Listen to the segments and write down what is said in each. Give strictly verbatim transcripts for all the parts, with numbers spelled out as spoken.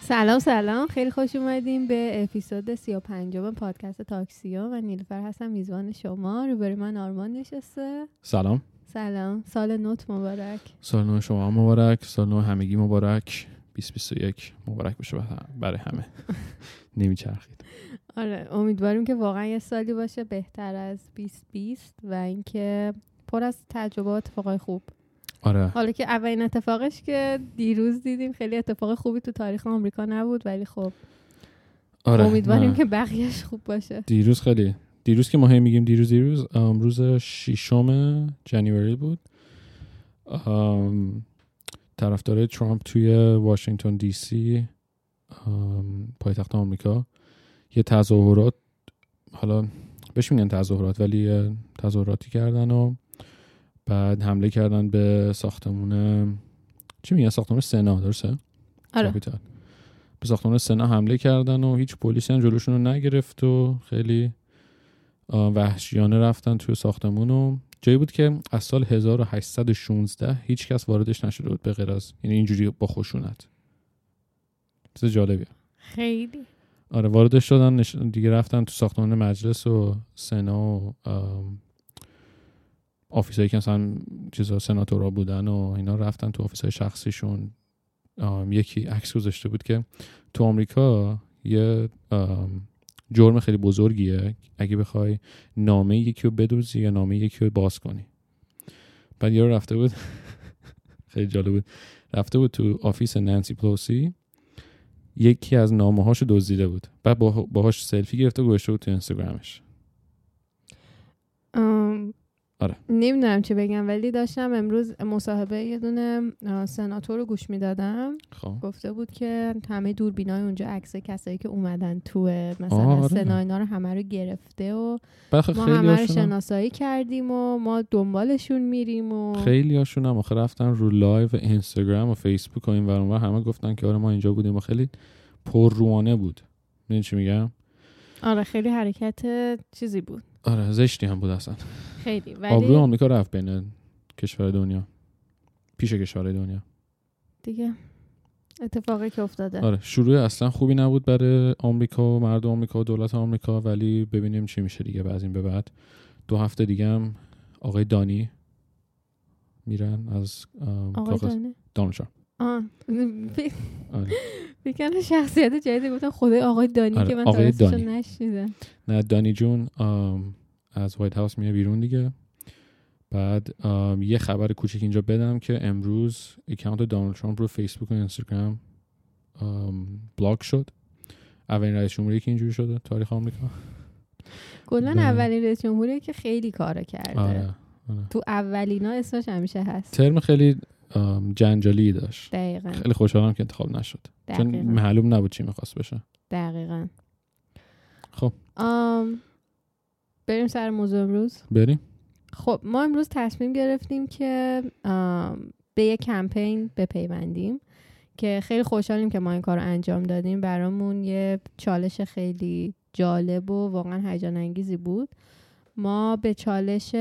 سلام سلام، خیلی خوش اومدیم به اپیزود سی و پنجم پادکست تاکسیو. من نیلوفر هستم، میزبان شما. روبروی من آرمان نشسته. سلام. سلام، سال نوت مبارک. سال نو شما مبارک، سال نو همگی مبارک. بیست بیست و یک مبارک باشه برای همه. نمیچرخید. آره، امیدواریم که واقعا یه سالی باشه بهتر از بیست بیست و اینکه پر از تجربات، اتفاقای خوب. آره. حالا که اولین اتفاقش که دیروز دیدیم خیلی اتفاق خوبی تو تاریخ آمریکا نبود، ولی خب آره. امیدواریم که بقیهش خوب باشه. دیروز خیلی دیروز که ما هم میگیم دیروز دیروز روز ششم جنوری بود. طرفدارای ترامپ توی واشنگتن دی سی پایتخت آمریکا یه تظاهرات، حالا بهش میگن تظاهرات ولی تظاهراتی کردن و بعد حمله کردن به ساختمون، چی میگن، ساختمون سنا، درسته؟ آره. به ساختمون سنا حمله کردن و هیچ پلیسی هم جلوشون رو نگرفت و خیلی وحشیانه رفتن توی ساختمون و جایی بود که از سال هزار و هشتصد و شانزده هیچ کس واردش نشده بود به غیر از، یعنی اینجوری با خشونت. چیز جالبیه. خیلی. آره، واردش شدن نش... دیگه رفتن تو ساختمان مجلس و سنا و آفیسایی که مثلا چیزا سناتورا بودن و اینا، رفتن تو آفیسای شخصیشون. یکی عکس گذاشته بود که تو آمریکا یه جرم خیلی بزرگیه اگه بخوای نامه یکی رو بدوزی یا نامه یکی رو باز کنی. بعد یارو رفته بود خیلی جالب بود، رفته بود تو آفیس نانسی پلوسی، یکی از نامه هاشو دزدیده بود، بعد باهاش سلفی گرفته و گذاشته بود تو اینستاگرامش. ام آره. نمیدونم چی بگم، ولی داشتم امروز مصاحبه یه دونه سناتور رو گوش میدادم. خب. گفته بود که همه دوربینای اونجا عکس کسایی که اومدن تو مثلا آره. سنا اینا رو همه رو گرفته و ما خیلی همه رو هاشون شناسایی کردیم و ما دنبالشون میریم و خیلی هاشون هم آخه رفتن رو لایو اینستاگرام و فیسبوک و این ور اون ور، همه گفتن که آره ما اینجا بودیم و خیلی پرروانه بود. میدونی چی میگم؟ آره خیلی حرکت چیزی بود. آره زشتی هم بود اصلا. خیلی. ولی آبروی آمریکا رفت بین کشور دنیا، پیش کشور دنیا دیگه اتفاقی که افتاده. آره شروع اصلا خوبی نبود برای آمریکا و مردم آمریکا و دولت آمریکا، ولی ببینیم چی میشه دیگه. بعد این به بعد دو هفته دیگه هم آقای دانی میرن از آقای دانی دانالد ترامپ. آه بیکنه شخصیت جدیدی گفتن خدای آقای دانی آره. که من آقای ترسشو دانی نشنیدم. نه دانی جون از وایت هاوس میره بیرون دیگه. بعد یه خبر کوچیک اینجا بدم که امروز اکانت دونالد ترامپ رو فیسبوک و اینستاگرام بلاک شد. اولین رئیس جمهوری که اینجوری شده تاریخ آمریکا. کلا اولین رئیس جمهوری که خیلی کارا کرده. آره. آره. تو اولینا اسمش همیشه هست. ترم خیلی جنجالی داشت. دقیقاً. خیلی خوشحالم که انتخاب نشد. دقیقاً. چون معلوم نبود چی می‌خواست بشه. دقیقاً. خب ام بریم سر موضوع امروز. بریم. خب ما امروز تصمیم گرفتیم که به یک کمپین بپیوندیم که خیلی خوشحالیم که ما این کار رو انجام دادیم. برامون یه چالش خیلی جالب و واقعا هیجان انگیزی بود. ما به چالش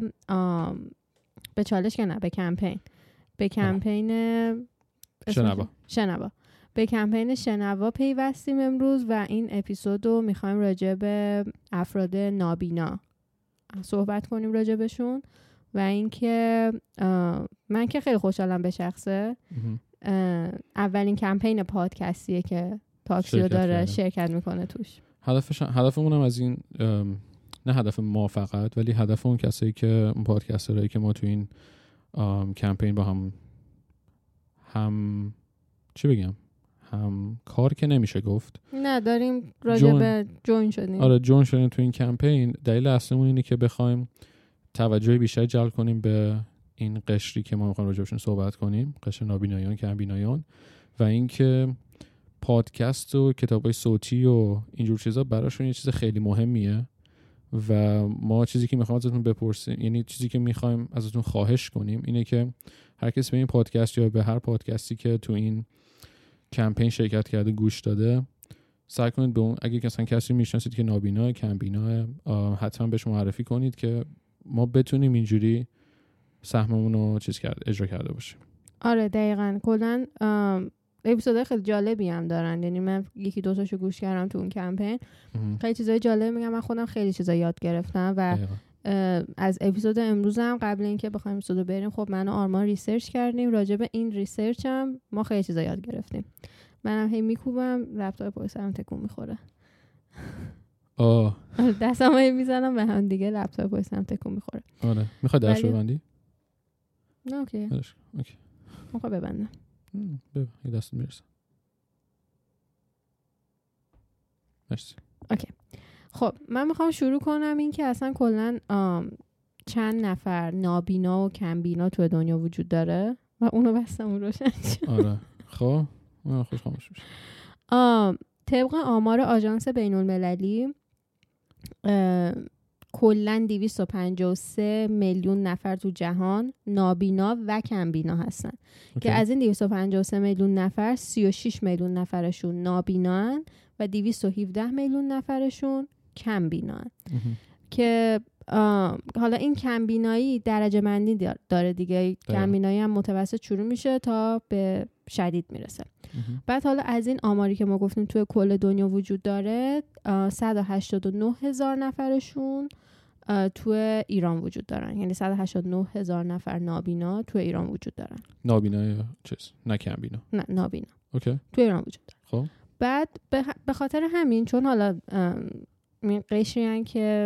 به چالش که نه به کمپین به کمپین شنوا شنوا به کمپین شنوا پیوستیم امروز و این اپیزودو میخوایم راجع به افراد نابینا صحبت کنیم راجع بهشون و اینکه من که خیلی خوشحالم به شخصه اولین کمپین پادکستیه که تاکسیو داره شرکت میکنه توش. هدفش هدفمون هم از این نه هدف ما فقط، ولی هدف اون کسایی که اون پادکسترایی که ما تو این کمپین با هم هم چی بگم هم کار که نمیشه گفت، نه داریم راجع به جوین شدیم. آره جوین شدیم تو این کمپین. دلیل اصلیمون اینه که بخوایم توجه بیشتر جلب کنیم به این قشری که ما میخوایم راجع بهشون صحبت کنیم، قشر نابینایان کم بینایان، و اینکه پادکست و کتابای صوتی و اینجور چیزا براشون یه چیز خیلی مهمیه و ما چیزی که میخوایم ازتون بپرسیم، یعنی چیزی که میخوایم ازتون خواهش کنیم اینه که هر کسی به این پادکست یا به هر پادکستی که تو این کمپین شرکت کرده گوش داده، سعی کنید به اون، اگه مثلا کسی میشناسید که نابینا کم بینا، حتما بهش معرفی کنید که ما بتونیم اینجوری سهممون رو چیز کرد اجرا کرده باشیم. آره دقیقاً. کلاً اپیزودهای خیلی جالبی هم دارن، یعنی من یکی دو تاشو گوش کردم تو اون کمپین، خیلی چیزای جالب میگم. من خودم خیلی چیزا یاد گرفتم و از اپیزود امروز هم قبل اینکه بخوایم اپیزودو بریم، خب من و آرمان ریسرچ کردیم راجع به این ریسرچ هم ما خیلی چیزا یاد گرفتیم. منم هی میکوبم لپتاپ پای سرم تکون میخوره. آه دستم هی میزنم به هم دیگه، لپتاپ پای سرم تکون میخوره. آره میخوای درش ببندی؟ نه اوکی. اوکی. میخوام ببندم. ببند یه دست میرسه. مرسی. اوکی. خب من میخوام شروع کنم این که اصلا کلا چند نفر نابینا و کمبینا تو دنیا وجود داره و اونو بستم اون روشن شد. آره خب من خوش خاموش میشه. طبق آمار آژانس بین المللی کلا دویست و پنجاه و سه میلیون نفر تو جهان نابینا و کمبینا هستن که از این دویست و پنجاه و سه میلیون نفر سی و شش میلیون نفرشون نابینان و دویست و هفده میلیون نفرشون کمبینان که حالا این کمبینایی درجه بندی داره دیگه. کمبینایی هم متوسط شروع میشه تا به شدید میرسه. بعد حالا از این آماری که ما گفتیم توی کل دنیا وجود داره، صد و هشتاد و نه هزار نفرشون توی ایران وجود دارن، یعنی صد و هشتاد و نه هزار نفر نابینا توی ایران وجود دارن. نابینا یا چیز؟ نه کمبینا. نه نابینا. اوکی. توی ایران وجود دارن. خب بعد به خاطر همین، چون حالا این قشریان که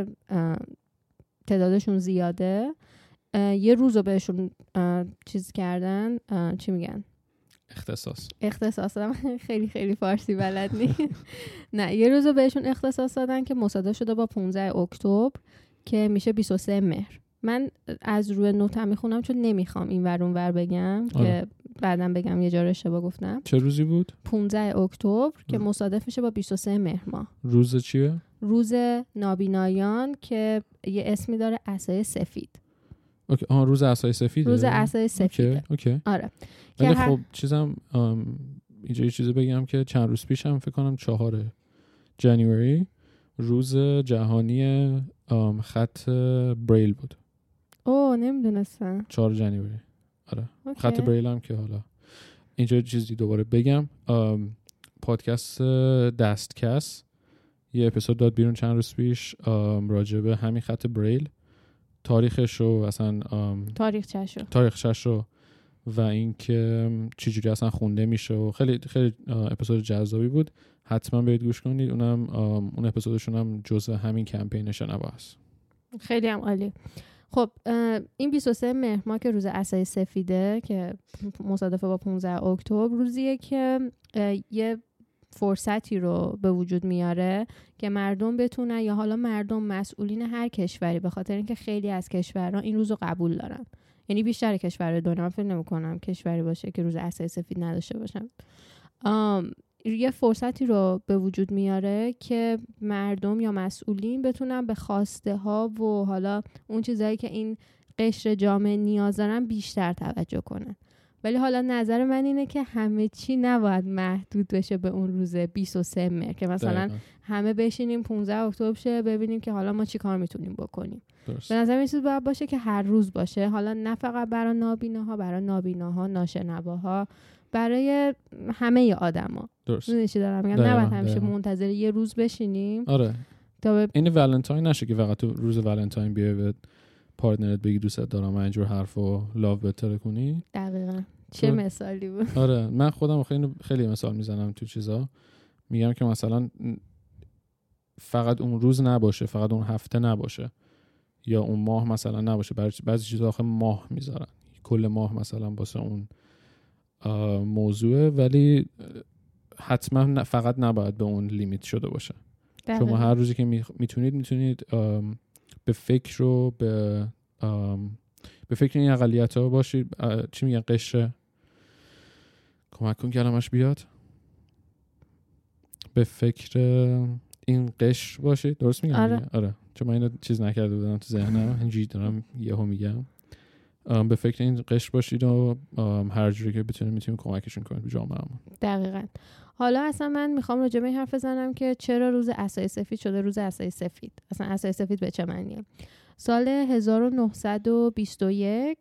تعدادشون زیاده، یه روزو بهشون چیز کردن، چی میگن؟ اختصاص. اختصاص دادن. خیلی خیلی فارسی بلد نیست. نه یه روزو بهشون اختصاص دادن که مصادف شده با پانزده اکتبر که میشه بیست و سه مهر. من از روی نوتم میخونم چون نمیخوام این ور اون ور بگم آه. که بعدم بگم یه جا رو اشتباه گفتم. چه روزی بود؟ پانزده اکتبر که مصادف میشه با بیست و سه مهر ماه. روز چیه؟ روز نابینایان که یه اسمی داره عصای سفید. اوکی. آها روز عصای سفید. روز عصای سفید. اوکی. اوکی. آره. ولی خب چیزم اینجا یه چیزی بگم که چند روز پیشم فکر کنم چهار جنوری روز جهانی خط بریل بود. اوه نمیدونستم. چهار جنوری. آره. اوکی. خط بریل هم که حالا اینجا چیزی دوباره بگم، پادکست دستکس یه اپیزود داد بیرون چند روز پیش راجع به همین خط بریل، تاریخش رو اصلا تاریخچه‌شو تاریخچه‌شو و اینکه چجوری اصلا خونده میشه و خیلی خیلی اپیزود جذابی بود. حتما برید گوش کنید. اونم اون اپیزودشون هم جزء همین کمپین شنوا هست. خیلی هم عالی. خب این بیست و سه مهر ماه که روز عصای سفیده که مصادفه با پانزده اکتبر، روزیه که یه فرصتی رو به وجود میاره که مردم بتونن، یا حالا مردم مسئولین هر کشوری، به خاطر اینکه خیلی از کشورها این روز رو قبول دارن، یعنی بیشتر کشورهای دنیا، من فکر نمی‌کنم کشوری باشه که روز عصای سفید نداشته باشن، یه فرصتی رو به وجود میاره که مردم یا مسئولین بتونن به خواسته ها و حالا اون چیزایی که این قشر جامعه نیاز دارن بیشتر توجه کنن. ولی حالا نظر من اینه که همه چی نباید محدود بشه به اون روز بیست و سه مهر که مثلا دقیقا. همه بشینیم پانزده اکتبر شه ببینیم که حالا ما چی کار میتونیم بکنیم. درست. به نظر من چیز باید باشه که هر روز باشه، حالا نه فقط برای نابیناها، برای نابیناها، ناشنواها، برای همه آدما. درست. میدونی چی دارم میگم؟ نباید همیشه منتظر یه روز بشینیم. آره. تا ب... این ولنتاین نشه که فقط تو روز ولنتاین بیای به پارتنرت بگی دوست دارم و اینجور حرفو لاو بتر کنی. دقیقاً. چه مثالی بود. آره من خودم خیلی خیلی مثال میزنم تو چیزا، میگم که مثلا فقط اون روز نباشه، فقط اون هفته نباشه، یا اون ماه مثلا نباشه. بعضی چیزا آخه ماه میذارن، کل ماه مثلا واسه اون موضوعه، ولی حتما فقط نباید به اون لیمیت شده باشه. دقیقا. شما هر روزی که میتونید میتونید به فکر رو به به فکر این اقلیت ها باشید. چی میگن؟ قشر، کمک کن کلمش بیاد. به فکر این قشر باشید. درست میگم؟ آره. آره. چون من اینو چیز نکرده بودم تو ذهنم، اینجوری دارم یهو میگم. به فکر این قشر باشید و هر جوری که بتونیم میتونیم کمکشون کنیم به جامعهمون. دقیقاً. حالا اصلا من میخوام راجع به این حرف بزنم که چرا روز عصای سفید شده روز عصای سفید. اصلا عصای سفید به چه معنیه؟ سال هزار و نهصد و بیست و یک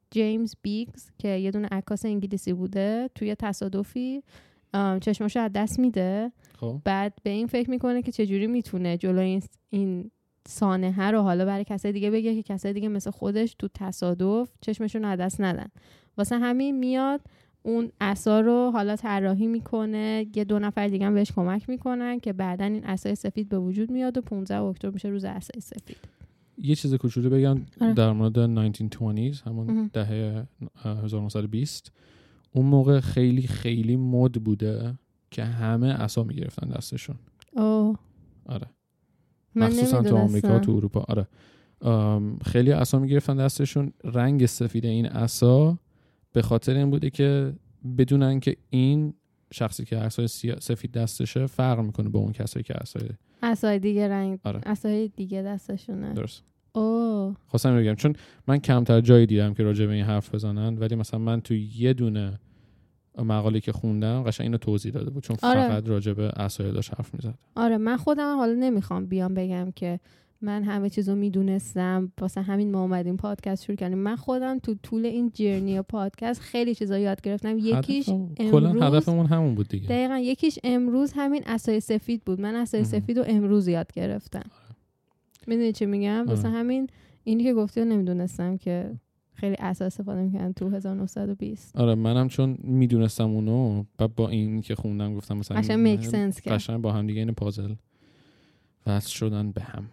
جیمز بیگز که یه دونه عکاس انگلیسی بوده توی تصادفی چشماشو از دست میده. خب بعد به این فکر میکنه که چجوری میتونه جلوی این سانحه رو حالا برای کسای دیگه بگه که کسای دیگه مثل خودش تو تصادف چشمشون رو از دست ندن. واسه همین میاد اون عصا رو حالا طراحی میکنه، یه دو نفر دیگه هم بهش کمک میکنن که بعدن این عصای سفید به وجود میاد و پانزده اکتبر میشه روز عصای سفید. یه چیز کوچولو بگم آره. در مورد نایزده بیست همون دهه هزار و نهصد و بیست اون موقع خیلی خیلی مد بوده که همه عصا میگرفتن دستشون. اوه آره من مخصوصا تو نمیدونستم. آمریکا تو اروپا. آره خیلی عصا میگرفتن دستشون. رنگ سفید این عصا به خاطر این بوده که بدونن که این شخصی که عصای سفید دستشه فرق میکنه با اون کسایی که عصای عصای دیگه رنگ آره. عصای دیگه دستشونه. درست. اوه خواستم بگم چون من کمتر جایی دیدم که راجع به این حرف بزنن، ولی مثلا من تو یه دونه مقاله که خوندم قشنگ اینو توضیح داده بود، چون آره. فقط راجع به عصای داشت حرف میزد. آره من خودم حالا نمیخوام بیام بگم که من همه چیزو میدونستم واسه همین ما اومدیم پادکست شروع کردیم. من خودم تو طول این جرنی پادکست خیلی چیزا یاد گرفتم. یکیش کلا هدفمون همون بود دیگه. دقیقاً یکیش امروز همین عصای سفید بود. من عصای سفید رو امروز یاد گرفتم. میدونی چی میگم؟ واسه همین اینی که گفتی رو نمیدونستم که خیلی عصا استفاده میکنن تو هزار و نهصد و بیست. آره منم چون میدونستم اونو با این که خوندم گفتم مثلا قشنگ میک سنس کرد. قشنگ با هم دیگه این پازل وصل شدن به هم.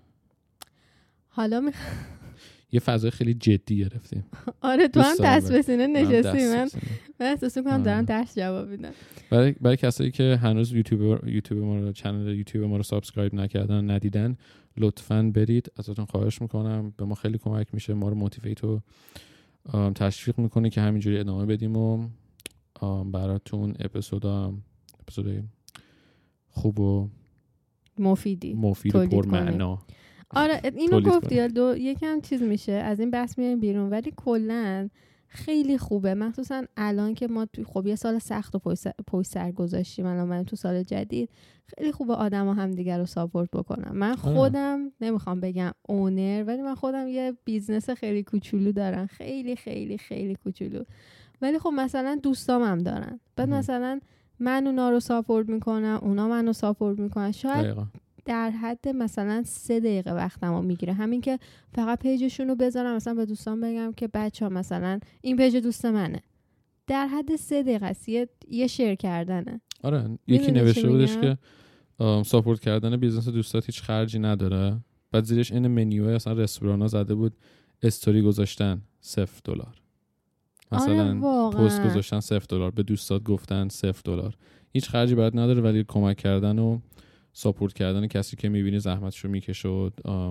حالا می... یه فضای خیلی جدی گرفتیم. آره تو هم دست به سینه نشستی. من من احساس میکنم دارم درس جواب میدم. برای برای کسایی که هنوز یوتیوب یوتیوب ما رو کانال یوتیوب ما رو سابسکرایب نکردن ندیدن، لطفاً برید، ازتون خواهش میکنم. به ما خیلی کمک میشه، ما رو موتیویت و تشویق میکنه که همینجوری ادامه بدیم و براتون اپیزودا اپیزود خوب و مفیدی مفید و پرمعنا. آره اینو گفتی دو یکم چیز میشه از این بحث میایم بیرون، ولی کلا خیلی خوبه، مخصوصا الان که ما تو خب یه سال سخت و پشت سر گذاشتیم، الان من تو سال جدید خیلی خوبه آدما هم دیگه رو ساپورت بکنن. من خودم آه. نمیخوام بگم اونر، ولی من خودم یه بیزنس خیلی کوچولو دارم، خیلی خیلی خیلی کوچولو، ولی خب مثلا دوستام هم دارن، بعد مثلا من اونا رو ساپورت میکنم، اونا منو ساپورت میکنن. شاید دقیقا. در حد مثلا سه دقیقه وقتمو میگیره همین که فقط پیجشون رو بذارم، مثلا به دوستان بگم که بچه‌ها مثلا این پیج دوست منه، در حد سه دقیقه است، یه, یه شیر کردنه. آره یکی نوشته بودش که ساپورت کردن بیزنس دوستات هیچ خرجی نداره، بعد زیرش این منیوه اصلا رستورانا زده بود استوری گذاشتن صفر دلار، مثلا آره پست گذاشتن صفر دلار، به دوستات گفتن صفر دلار، هیچ خرجی برات نداره، ولی کمک کردن و ساپورت کردن کسی که میبینی زحمتشو میکشه و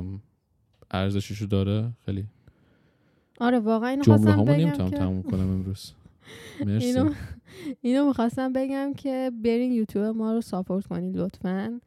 ارزششو داره خیلی. آره واقعا اینو خواستم بگم نمیتونم که تموم کنم امروز. مرسی. اینو اینو می‌خواستم بگم که برین یوتیوب ما رو ساپورت کنید لطفاً،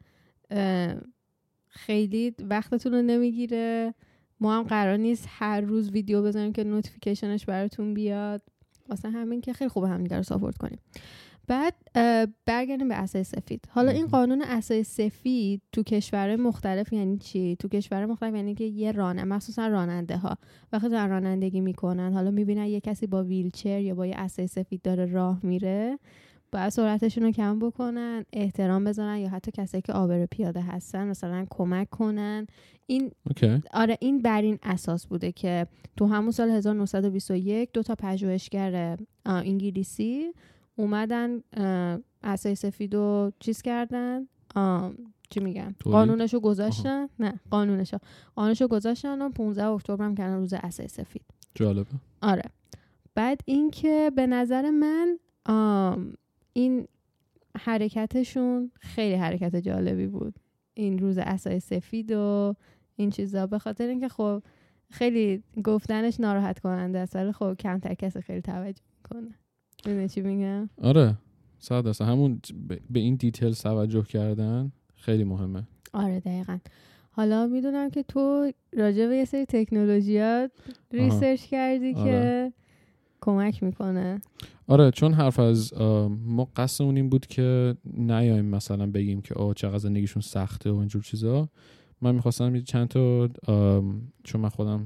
خیلی وقتتون رو نمیگیره، ما هم قرار نیست هر روز ویدیو بزنیم که نوتیفیکیشنش براتون بیاد، واسه همین که خیلی خوبه همدیگه رو ساپورت کنیم. بعد برگردیم به عصای سفید. حالا این قانون عصای سفید تو کشورهای مختلف یعنی چی؟ تو کشورهای مختلف یعنی که یه راننده، مخصوصا راننده ها وقتی دارن رانندگی میکنن، حالا میبینن یه کسی با ویلچر یا با یه عصای سفید داره راه میره، باید سرعتشون رو کم بکنن، احترام بذارن، یا حتی کسایی که عابر پیاده هستن مثلا کمک کنن. این okay. آره این بر این اساس بوده که تو همون سال هزار و نهصد و بیست و یک دو تا پژوهشگر انگلیسی اومدن عصای سفیدو چیز کردن، چی میگن، قانونشو گذاشتن. آها. نه قانونشو قانونشو گذاشتن و پانزده اکتبر هم کردن روز عصای سفید. جالبه. آره بعد این که به نظر من این حرکتشون خیلی حرکت جالبی بود، این روز عصای سفید و این چیزا، به خاطر اینکه خب خیلی گفتنش ناراحت کننده است، ولی خب کمتر کسی خیلی توجه میکنه. میدونی چی میگم؟ آره صد درصد همون به این دیتیل توجه کردن خیلی مهمه. آره دقیقاً. حالا میدونم که تو راجع به یه سری تکنولوژیات ریسرچ کردی آره. که کمک میکنه. آره چون حرف از ما قصدمون این بود که نیایم مثلا بگیم که آه چقدر زندگیشون سخته و اینجور چیزا. من میخواستم چند تا چون من خودم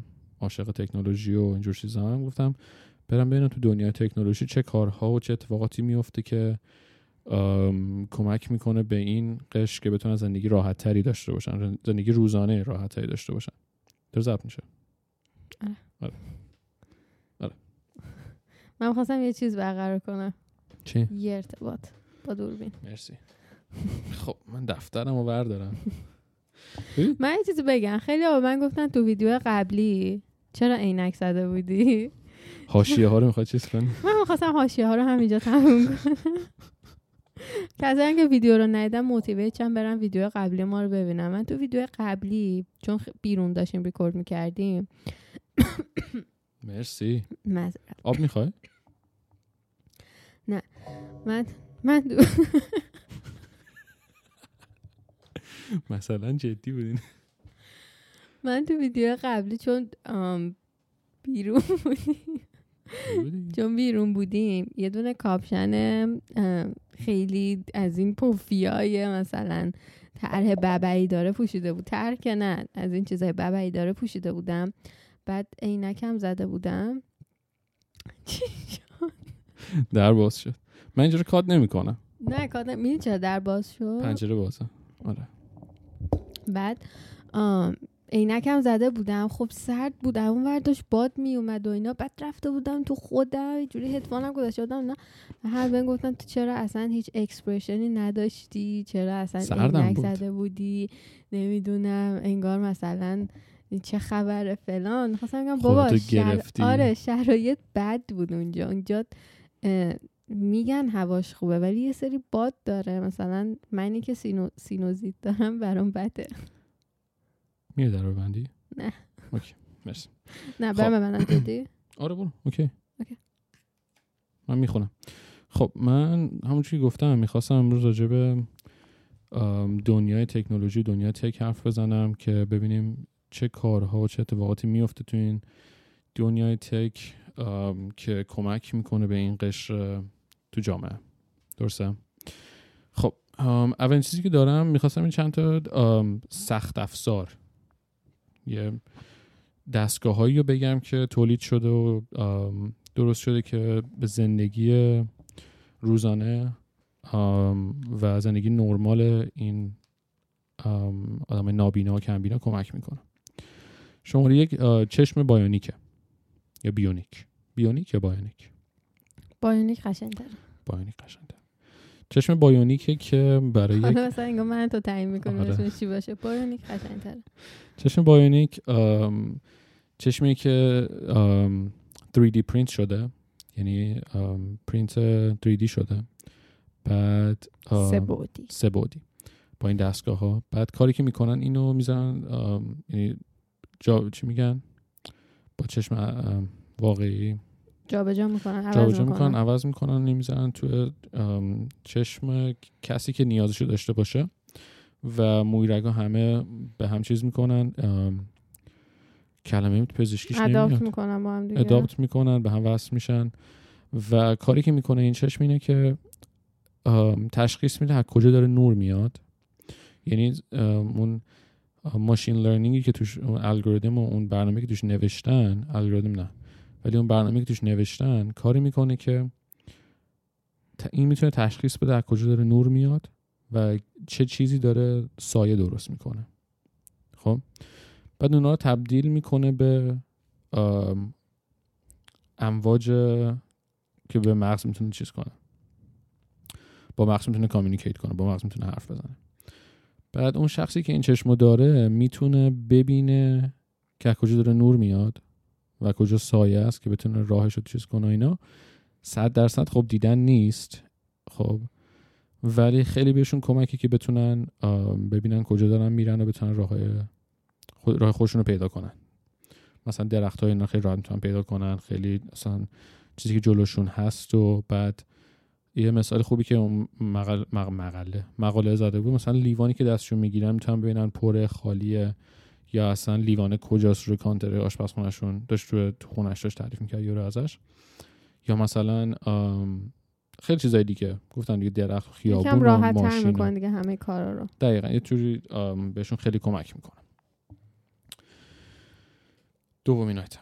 عاشق تکنولوژی و اینجور چیزا هم، گفتم برم ببینم تو دنیای تکنولوژی چه کارها و چه اتفاقاتی میفته که کمک میکنه به این قشر که بتونن زندگی راحت تری داشته باشن، زندگی روزانه راحت تری داشته باشن. در ضبط میشه. آره. آره. آره. من خواستم یه چیز برقرار کنم. چی؟ یه ارتباط با دوربین. مرسی. خب من دفترمو بردارم. من یه چیزی بگم، خیلی ها من گفتن تو ویدیو قبلی چرا عینک زده بودی؟ حاشیه ها رو میخواد چیز کنی؟ من می‌خواستم حاشیه ها رو همینجا تموم کنم. کسایی که ویدیو رو ندیدن موتیویت چن برن ویدیو قبلی ما رو ببینن. من تو ویدیو قبلی چون بیرون داشتیم ریکورد می‌کردیم. مرسی. معذرت. آب میخوای؟ نه. من من دو... مثلا جدی بودین؟ من تو ویدیو قبلی چون بیرون بودیم چون بیرون بودیم یه دونه کاپشن خیلی از این پوفیای مثلا طرح ببعی داره پوشیده بود. طرح که نه، از این چیزای ببعی داره پوشیده بودم. بعد عینکم زده بودم. چی شد؟ در باز شد. من اینجوری کات نمی‌کنم. نه کات نمی‌کنم. چرا در باز شد؟ پنجره بازه. آره. بعد عینکم زده بودم، خب سرد بودم، اون ور داشت باد می اومد و اینا. بعد رفته بودم تو خودم اینجوری هدفونم گذاشته بودم نه هر بهم گفتن تو چرا اصلا هیچ اکسپرشنی نداشتی، چرا اصلا عینک بود. زده بودی، نمیدونم انگار مثلا چه خبره فلان. خواستم بگم بابا شر... آره شرایط بد بود اونجا. اونجا میگن هواش خوبه ولی یه سری باد داره. مثلا منی که سینو... سینوزیت دارم برام بده. میره در رو بندی؟ نه. اوکی. مرسی. نه برام ببندم جدی؟ آره برو. اوکی. اوکی. من میخونم. خب من همونجوری گفتم میخواستم امروز راجع به دنیای تکنولوژی، دنیای تک حرف بزنم که ببینیم چه کارها و چه اتفاقاتی میفته تو این دنیای تک که کمک میکنه به این قشر تو جامعه. درسته؟ خب اولین چیزی که دارم میخواستم این چند تا سخت افزار، یه دستگاه هایی رو بگم که تولید شده و درست شده که به زندگی روزانه و زندگی نرمال این آدم نابینا و کمبینا کمک میکنه. شماره یک چشم بایونیکه یا بیونیک. بیونیک یا بایونیک؟ بایونیک قشنگ‌تره. بایونیک قشنگ‌تره. چشم بایونیکه که برای یک حالا مثلا انگار من تو تعیین میکنم اسمش چی باشه. بایونیک قشنگ‌تره. چشم بایونیک چشمی که تری دی پرینت شده، یعنی پرینت تری دی شده، بعد سه بعدی سه بعدی با این دستگاه ها. بعد کاری که میکنن اینو میذارن، یعنی جا چی میگن، با چشم واقعی جابجا میکنن، عوض جابجا میکنن. میکنن عوض میکنن نمیذارن تو چشم کسی که نیازشو داشته باشه و مویرگا همه به هم چیز میکنن، کلمه پزشکیش نمیاد، ادابت میکنن با هم دیگه، ادابت میکنن، به هم وصل میشن. و کاری که میکنه این چشم اینه که تشخیص میده از کجا داره نور میاد. یعنی اون ماشین لرنینگی که توش، اون الگوریتم و اون برنامه‌ای که توش نوشتن، الگوریتم نه ولی اون برنامه‌ای که توش نوشتن کاری میکنه که این میتونه تشخیص بده از کجا داره نور میاد و چه چیزی داره سایه درست میکنه. خب بعد اونا رو تبدیل میکنه به امواج که به مغز میتونه چیز کنه، با مغز میتونه کامیونیکیت کنه، با مغز میتونه حرف بزنه. بعد اون شخصی که این چشمو داره میتونه ببینه که از کجا داره نور میاد و کجا سایه است که بتونه راهش رو چیز کنه. اینا صد درصد خب دیدن نیست، خب ولی خیلی بهشون کمکی که بتونن ببینن کجا دارن میرن و بتونن راه خود راه خودشون رو پیدا کنن. مثلا درخت‌های اینا خیلی راحت میتونن پیدا کنن، خیلی مثلا چیزی که جلوشون هست. و بعد یه مثال خوبی که اون مقاله مقاله مقاله زده بود، مثلا لیوانی که دستشون میگیرن میتونن ببینن پر خالیه یا اصلا لیوان کجاست روی کانتر آشپزخونه‌شون، داشت روی خونه‌اش داشت تعریف می‌کرد یورو ازش. یا مثلا خیلی چیزای دیگه گفتن دیگه، درخت، خیابون، یکم راحت تر میکنن دیگه همه کارا رو. دقیقاً یه جوری بهشون خیلی کمک میکنه. دومین آیتم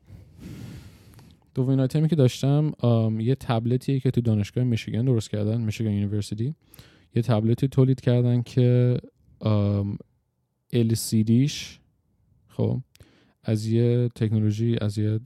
دومین آیتمی که داشتم یه تبلتیه که تو دانشگاه میشیگان درست کردن، میشیگان یونیورسیتی. یه تبلتی تولید کردن که ال سی دیش خب از یه تکنولوژی، از یه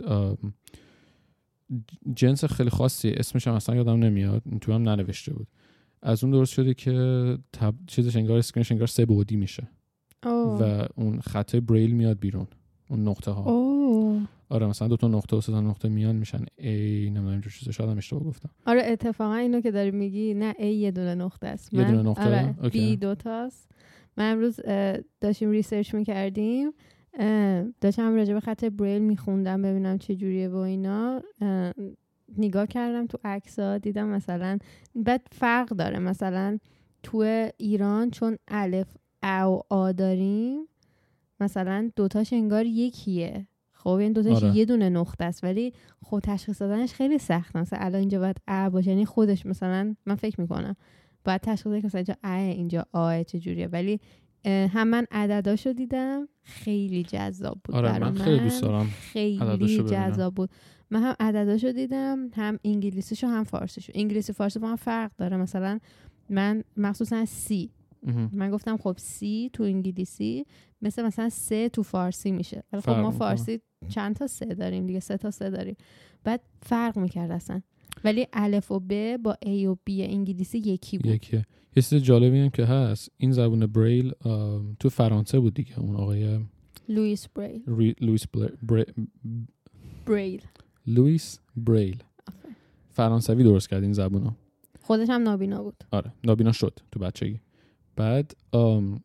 جنس خیلی خاصی، اسمش هم اصلا یادم نمیاد، تو هم ننوشته بود، از اون درست شده که تب... چیزش انگار اسکرینش انگار سه بعدی میشه اوه. و اون خط بریل میاد بیرون، اون نقطه ها. اوه. آره مثلا دو تا نقطه و سه تا نقطه میان میشن ای، نمیدونم اینجور چیزا، شاید هم اشتباه گفتم. آره اتفاقا اینو که داری میگی نه ای یه دونه نقطه است، یه دونه نقطه. آره اوکی. بی دو تاست. من امروز داشتیم ریسرچ میکردیم، داشتم راجع به خط بریل میخوندم ببینم چه جوریه و اینا، نگاه کردم تو عکس‌ها دیدم مثلا بعد فرق داره، مثلا تو ایران چون الف او آ داریم مثلا دوتاش انگار یکیه، خب این دوتاش آره. یه دونه نقطه است ولی خب تشخیص دادنش خیلی سخته. مثلا الان اینجا باید ا باشه، یعنی خودش مثلا من فکر میکنم باید تشخیص بدم که مثلا اینجا ا اینجا آ چه جوریه، ولی هم من عدداشو دیدم خیلی جذاب بود. آره من خیلی دوست دارم خیلی جذاب بود. من هم عدداشو دیدم، هم انگلیسیشو هم فارسیشو. انگلیسی فارسی با هم فرق داره. مثلا من مخصوصا سی من گفتم خب سی تو انگلیسی مثل مثلا سه تو فارسی میشه، ولی خب ما فارسی چند تا سه داریم دیگه، سه تا سه داریم، بعد فرق میکرد اصلا. ولی الف و ب با ای و بی انگلیسی یکی بود. یکیه. یه چیز جالبی هم که هست، این زبون بریل تو فرانسه بود دیگه، اون آقای لوئیس بریل ری... لوئیس بر... بر... بریل لوئیس بریل فرانسوی درست کرد این زبونو. خودش هم نابینا بود. آره نابینا شد تو بچگی. بعد آم...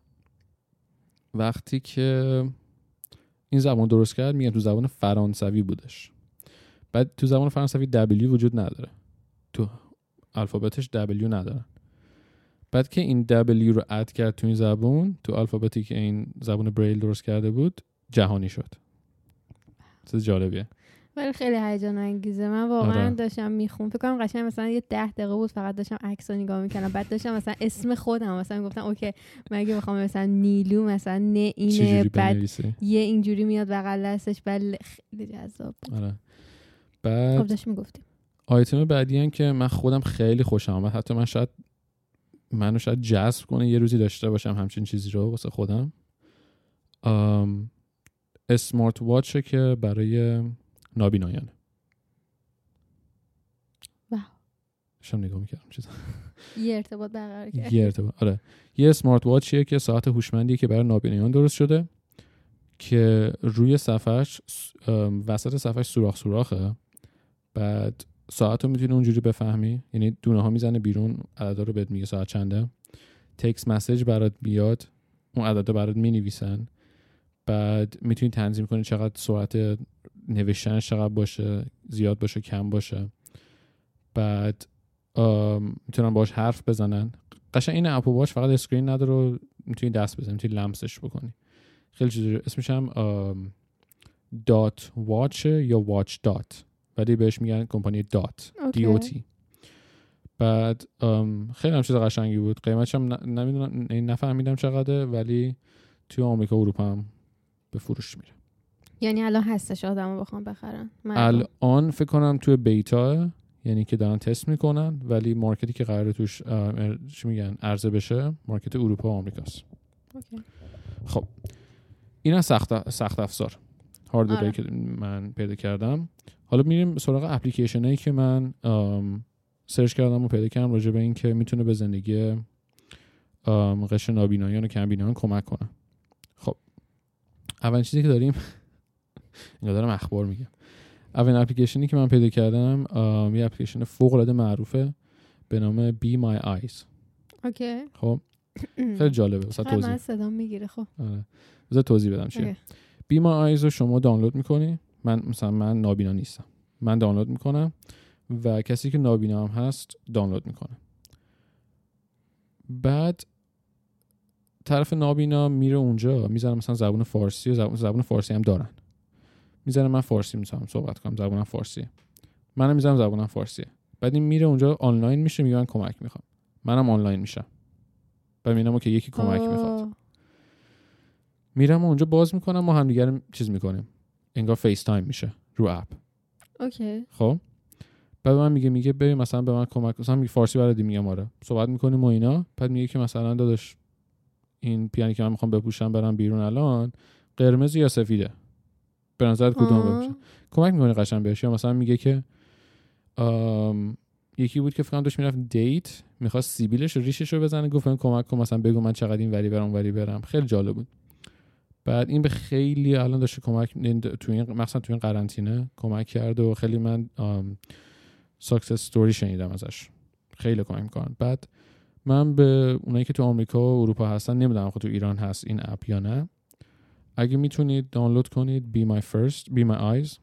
وقتی که این زبان درست کرد میگن تو زبان فرانسوی بودش. بعد تو زبان فرانسوی دبلیو وجود نداره، تو الفابتش دبلیو نداره. بعد که این دبلیو رو اد کرد تو این زبان، تو الفابتی که این زبان بریل درست کرده بود، جهانی شد. چیز جالبیه ولی خیلی هیجان انگیزه. من واقعا آره. داشتم میخوام، فکر کنم قشنگ مثلا یه ده دقیقه بود فقط داشتم عکس‌ها نگاه میکردم، بعد داشتم مثلا اسم خودم مثلا میگفتم اوکی من اگه بخوام مثلا نیلو مثلا نه اینه، بعد یه اینجوری میاد بغل دستش، بله خیلی جذاب بود. آره. بعد خب داشت میگفتیم آیتم بعدی هم که من خودم خیلی خوشم اومد، حتی من شاید منو شاید جذب کنه یه روزی داشته باشم همچین چیزی رو واسه خودم. ام اسمارت واچه که برای نابینایانه. واو. داشتم نگاه میکردم چیزا. یه ارتباط برقرار کرد. یه ارتباط آره. یه اسمارت واچیه که ساعت هوشمندی که برای نابینایان درست شده که روی صفحش وسط صفحش سوراخ سوراخه. بعد ساعت رو میتونی اونجوری بفهمی، یعنی دونه ها میزنه بیرون، عددا رو بهت میگه ساعت چنده. تکست مسیج برات بیاد، اون عددا برات مینویسن. بعد میتونی تنظیم کنی چقدر سرعت نوشتنش چقدر باشه، زیاد باشه کم باشه. بعد میتونن باهاش حرف بزنن. قشنگ این اپ واچ فقط اسکرین نداره و میتونی دست بزنی، میتونی لمسش بکنی. خیلی چیز اسمش هم دات واچ یا واچ دات، ولی بهش میگن کمپانی دات دی او تی. بعد خیلی هم چیز قشنگی بود. قیمتش هم نمیدونم نفهمیدم چقدره، ولی توی آمریکا و اروپا هم به فروش میره. یعنی الان هستش آدمو بخوام بخرن؟ الان فکر کنم توی بیتا، یعنی که دارن تست میکنن، ولی مارکتی که قراره توش چی میگن عرضه بشه مارکت اروپا و آمریکاست. اوکی. خب اینا سخت سخت افزار هاردوری آره. که من پیدا کردم. حالا میریم سراغ اپلیکیشن هایی که من سرچ کردم و پیدا کردم راجع به این که میتونه به زندگی قشر نابینایان و کمبینایان کمک کنه. خب اول چیزی که داریم اینا دارم اخبار میگم. اولین اپلیکیشنی که من پیدا کردم یه اپلیکیشن فوق العاده معروفه به نام Be My Eyes. اوکی. خب خیلی جالبه. واسه توضیح من صدام میگیره. خب آره بذار توضیح بدم چیه. Be My Eyes رو شما دانلود میکنی. من مثلا من نابینا نیستم، من دانلود میکنم و کسی که نابینا هم هست دانلود میکنه. بعد طرف نابینا میره اونجا میزنه مثلا زبان فارسی، زبان, زبان فارسی هم دارن، میزنه من فارسی میتونم صحبت کنم، زبانم فارسیه، منم میزنم زبانم فارسیه. بعد این میره اونجا آنلاین میشه، میگه من کمک میخوام، منم آنلاین میشم، بعد میبینم که یکی کمک میخواد، میرم اونجا باز میکنم، ما هم دیگه چیز میکنیم، انگار فیس تایم میشه رو اپ. اوکی. خب بعد من میگه میگه ببین مثلا به من کمک، مثلا میگه فارسی بلدی، میگم آره، صحبت میکنیم و اینا. بعد میگه که مثلا داداش این پیانی که من میخوام بپوشم برم بیرون الان قرمز یا سفیده، به نظرت کدوم بپوشم؟ کمک میکنه قشنگ بهش. یا مثلا میگه که ام یکی بود که فکر کنم داشت میرفت دیت، میخواست سیبیلش و ریشش رو بزنه، گفت من کمک کن مثلا بگو من چقدر این وری برم اون وری برم. خیلی جالب بود. بعد این به خیلی الان داشت کمک تو این مثلا تو این قرنطینه کمک کرد و خیلی من ساکسس استوری شنیدم ازش، خیلی کمک میکنن. بعد من به اونایی که تو آمریکا و اروپا هستن نمیدونم خود تو ایران هست این اپ یا نه، اگه میتونید دانلود کنید Be My First Be My Eyes.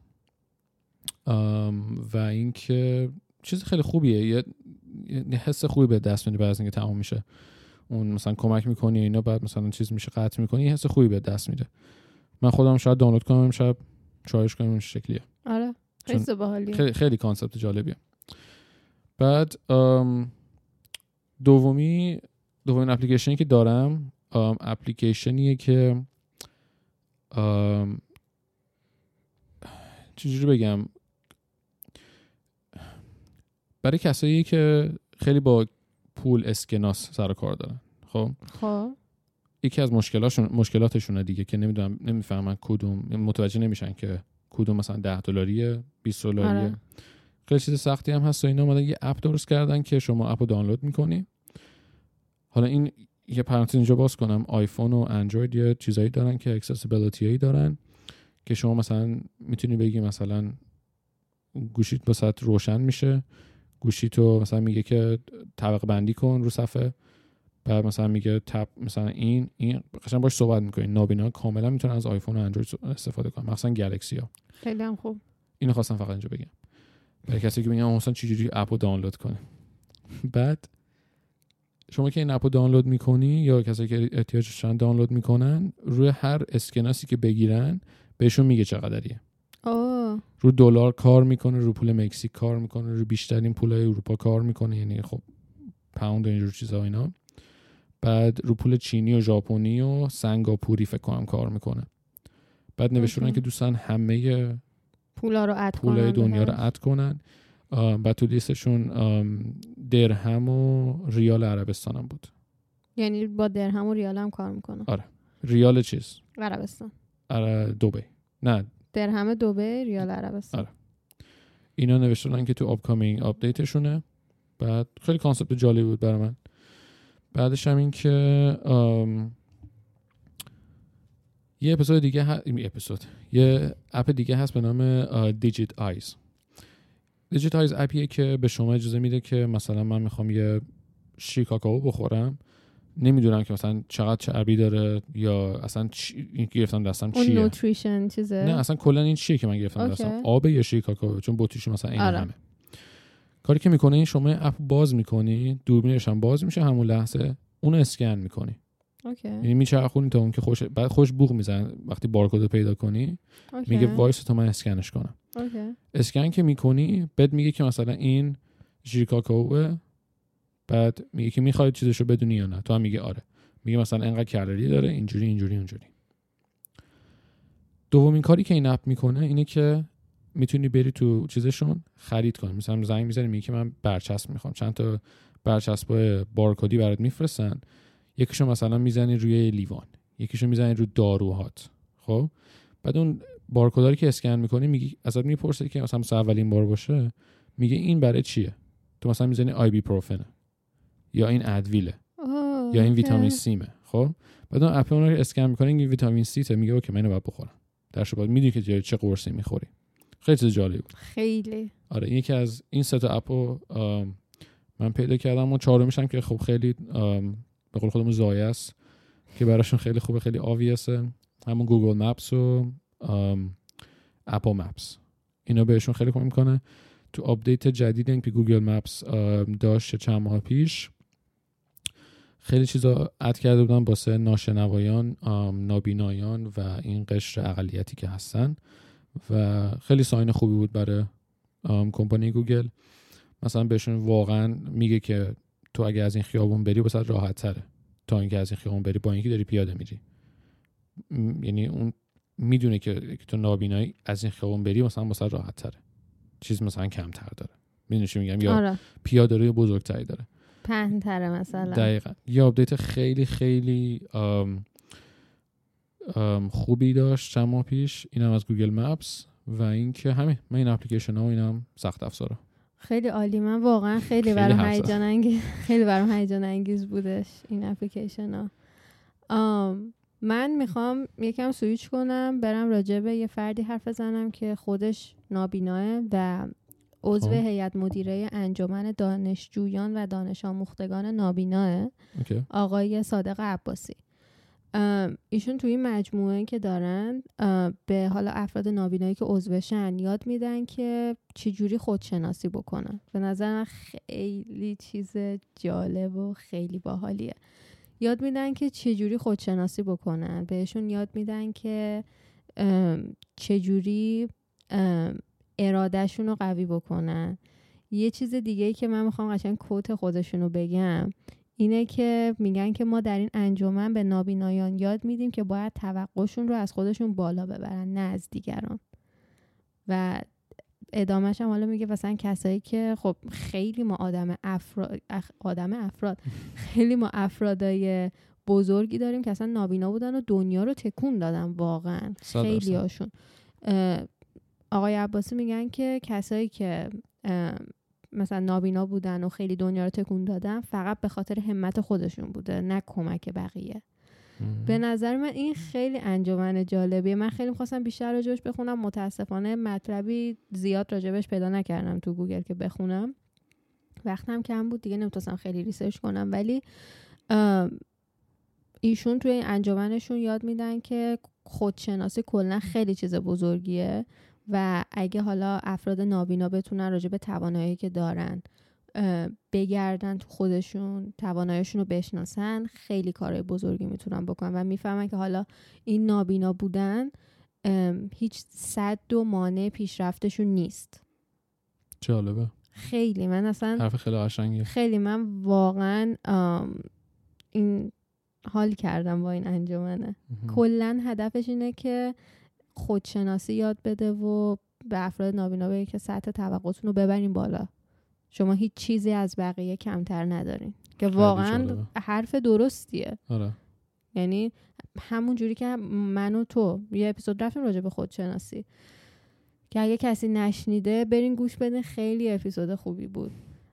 و اینکه چیز خیلی خوبیه، یه, یه حس خوبی به دست میده بعد از اینکه تمام میشه. اون مثلا کمک میکنی اینا، بعد مثلا چیز میشه قطع میکنی، یه حس خوبی به دست میده. من خودم شاید دانلود کنم امشب ترایش کنم این شکلیه. آره خیلی باحالیه، خیلی خیلی کانسپت جالبیه. بعد دومی دومین اپلیکیشنی که دارم اپلیکیشنیه که چجوری بگم، برای کسایی که خیلی با پول اسکناس سر و کار دارن. خب خب یکی از مشکلاتشون مشکلاتشونه دیگه که نمیدونم نمیفهمن کدوم، متوجه نمیشن که کدوم مثلا ده دلاریه بیست دلاریه. آره. خیلی چیز سختی هم هست و اینا. اومدن یه اپ درست کردن که شما اپو دانلود میکنی. حالا این یه پرانتز اینجا باز کنم، آیفون و اندروید یه چیزایی دارن که اکسسیبیلیتی دارن که شما مثلا میتونی بگی مثلا گوشیت واسط روشن میشه، گوشیتو مثلا میگه که طبقه بندی کن رو صفحه، بعد مثلا میگه تپ مثلا این این قشنگ باش صحبت میکنی. نابینا کاملا میتونن از آیفون و اندروید استفاده کنن، مثلا گلکسی ها. خیلی هم خوب. اینو خواستم فقط اینجا بگم برای کسی که میگن مثلا چجوری اپو دانلود کنه. بعد شما که این اپو دانلود میکنی یا کسی که احتیاجش دارن دانلود میکنن، روی هر اسکناسی که بگیرن بهشون میگه چقدریه. آه. رو دلار کار میکنه، رو پول مکزیک کار میکنه، رو بیشترین پولای اروپا کار میکنه، یعنی خب پوند و اینجور چیزا اینا. بعد رو پول چینی و ژاپنی و سنگاپوری فکر کنم کار میکنه. بعد نوشتن که دوستان همه پولا رو اد کنن، پولای دنیا رو اد کنن. بعد تو لیستشون درهم و ریال عربستان هم بود. یعنی با درهم و ریال هم کار میکنه؟ آره. ریال چیز؟ عربستان. آره دبی. نه درهم دبی، ریال عربستان. آره. اینا نوشتن که تو آپکامینگ آپدیتشونه. بعد خیلی کانسپت جالبی بود برای من. بعدش هم این که یه اپیزود دیگه ه... اپیزود یه اپ دیگه هست به نام دیجیت آیز. دیجیت آیز اپیه که به شما اجازه میده که مثلا من میخوام یه شیر کاکائو بخورم، نمیدونم که مثلا چقدر چربی داره یا اصلا چی... این گرفتم دستم چیه، اون نوتریشن چیزه، نه اصلا کلا این چیه که من گرفتم دستم، آب یا شیر کاکائو، چون بوتیش مثلا این آره. همه. کاری که میکنه این شما اپ باز میکنی، دوربینش هم باز میشه، همون لحظه اون اسکن میکنی. اوکی. یعنی میچرخونی تا اون که خوش بعد خوش بوق میزنه وقتی بارکد پیدا کنی. اوکی. میگه وایس تا من اسکنش کنم. اوکی. اسکن که میکنی بعد میگه که مثلا این شیر کاکائو، بعد میگه که میخوای چیزشو بدونی یا نه، تو هم میگه آره. میگه مثلا اینقدر کالری داره، اینجوری اینجوری اونجوری. دومین کاری که این اپ میکنه اینه که میتونی بری تو چیزشون خرید کنی. مثلا زنگ میزنی میگی که من برچسب میخوام، چند تا برچسب بارکدی برات میفرستن، یکیشو مثلا میزنی روی لیوان، یکیشو میزنی رو داروهات. خب بعد اون بارکدها رو که اسکن میکنی میگی ازت میپرسه که مثلا اولین بار باشه، میگه این برای چیه، تو مثلا میزنی آی بی پروفنه یا این ادویله یا این ویتامین سی مه. خب بعد اون اپ اون رو اسکن میکنه، این ویتامین سی ته، میگه اوکی من اینو باید بخورم. در شبات میدونی که چه قرصی میخوری. خیلی چیز جالب بود. خیلی آره این یکی از این سه تا اپو من پیدا کردم و چهارمیش هم که خب خیلی به قول خودمون زایه است که براشون خیلی خوبه، خیلی آویسه، همون گوگل مپس و اپل مپس. اینا بهشون خیلی کمک میکنه. تو آپدیت جدیدی که گوگل مپس داشت چند ماه پیش خیلی چیزا اد کرده بودن واسه ناشنوایان، نابینایان و این قشر اقلیتی که هستن و خیلی ساین خوبی بود برای کمپانی گوگل. مثلا بهشون واقعا میگه که تو اگه از این خیابون بری واسه راحت تره تا اینکه از این خیابون بری با اینکه داری پیاده میری. یعنی اون میدونه که تو نابینایی از این خیابون بری مثلا مثلا راحت تره، چیز مثلا کمتر داره، میدونی چی میگم، یا آره. پیاده روی بزرگتری داره، پهن تره مثلا. دقیقاً. یه آپدیت خیلی خیلی آم آم خوبی داشت چند ماه پیش، اینم از گوگل مپس و اینکه همین من این اپلیکیشن ها و اینم سخت افزاره. خیلی عالی. من واقعا خیلی برام هیجان انگیز خیلی برام هیجان انگیز بودش این اپلیکیشن ها. آم من میخوام یکم سویچ کنم برم راجع به یه فردی حرف بزنم که خودش نابیناه و عضو هیئت مدیره انجمن دانشجویان و دانش آموختگان نابیناه، آقای صادق عباسی. ایشون توی این مجموعه که دارن به حالا افراد نابینایی که عضوشن یاد میدن که چجوری خودشناسی بکنن. به نظر من خیلی چیز جالب و خیلی باحالیه. یاد میدن که چجوری خودشناسی بکنن، بهشون یاد میدن که چجوری ارادهشون رو قوی بکنن. یه چیز دیگه که من میخوام قشنگ کوت خودشون رو بگم اینه که میگن که ما در این انجمن به نابینایان یاد میدیم که باید توقعشون رو از خودشون بالا ببرن نه از دیگران. و ادامهش هم حالا میگه مثلا کسایی که خب خیلی ما آدم افراد آدم افراد خیلی ما افرادای بزرگی داریم که اصلا نابینا بودن و دنیا رو تکون دادن واقعا خیلی هاشون. آقای عباسی میگن که کسایی که مثلا نابینا بودن و خیلی دنیا رو تکون دادن فقط به خاطر همت خودشون بوده نه کمک بقیه. به نظر من این خیلی انجمن جالبیه. من خیلی می‌خواستم بیشتر راجبش بخونم، متاسفانه مطلبی زیاد راجبش پیدا نکردم تو گوگل که بخونم، وقتم کم بود دیگه نمیتونستم خیلی ریسرچ کنم. ولی ایشون توی این انجمنشون یاد میدن که خودشناسی کلا خیلی چیز بزرگیه و اگه حالا افراد نابینا بتونن راجع به توانایی که دارن بگردن تو خودشون، تواناییشون رو بشناسن، خیلی کارهای بزرگی میتونن بکنن و میفهمن که حالا این نابینا بودن هیچ سد و مانع پیشرفتشون نیست. جالبه خیلی. من اصلا حرف خیلی قشنگه. خیلی من واقعا این حال کردم با این انجمنه. کلا هدفش اینه که خودشناسی یاد بده و به افراد نابینا بگه که سطح توقعتون رو ببرین بالا، شما هیچ چیزی از بقیه کمتر ندارین، که واقعا جالبه. حرف درستیه. آره. یعنی همون جوری که من و تو یه اپیزود رفتیم راجع به خودشناسی که اگه کسی نشنیده برین گوش بدین، خیلی اپیزود خوبی بود.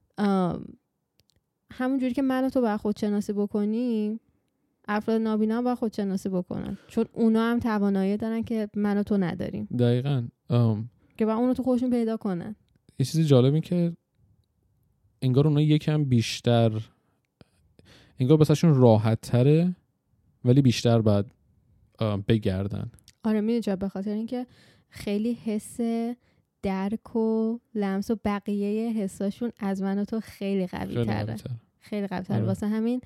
همون جوری که من و تو باید خودشناسی بکنیم افراد نابینا هم باید خودشناسی بکنن، چون اونا هم توانایی دارن که من و تو نداریم. دقیقاً. ام. که باید اونو تو خودشون پیدا کنن. یه چیز جالبی که انگار اونا یکم بیشتر، انگار بساشون راحت تره ولی بیشتر باید بگردن. آره میدونی چرا؟ به خاطر اینکه خیلی حس درک و لمس و بقیه حساشون از من و تو خیلی قوی تره. خیلی قوی تره. واسه همین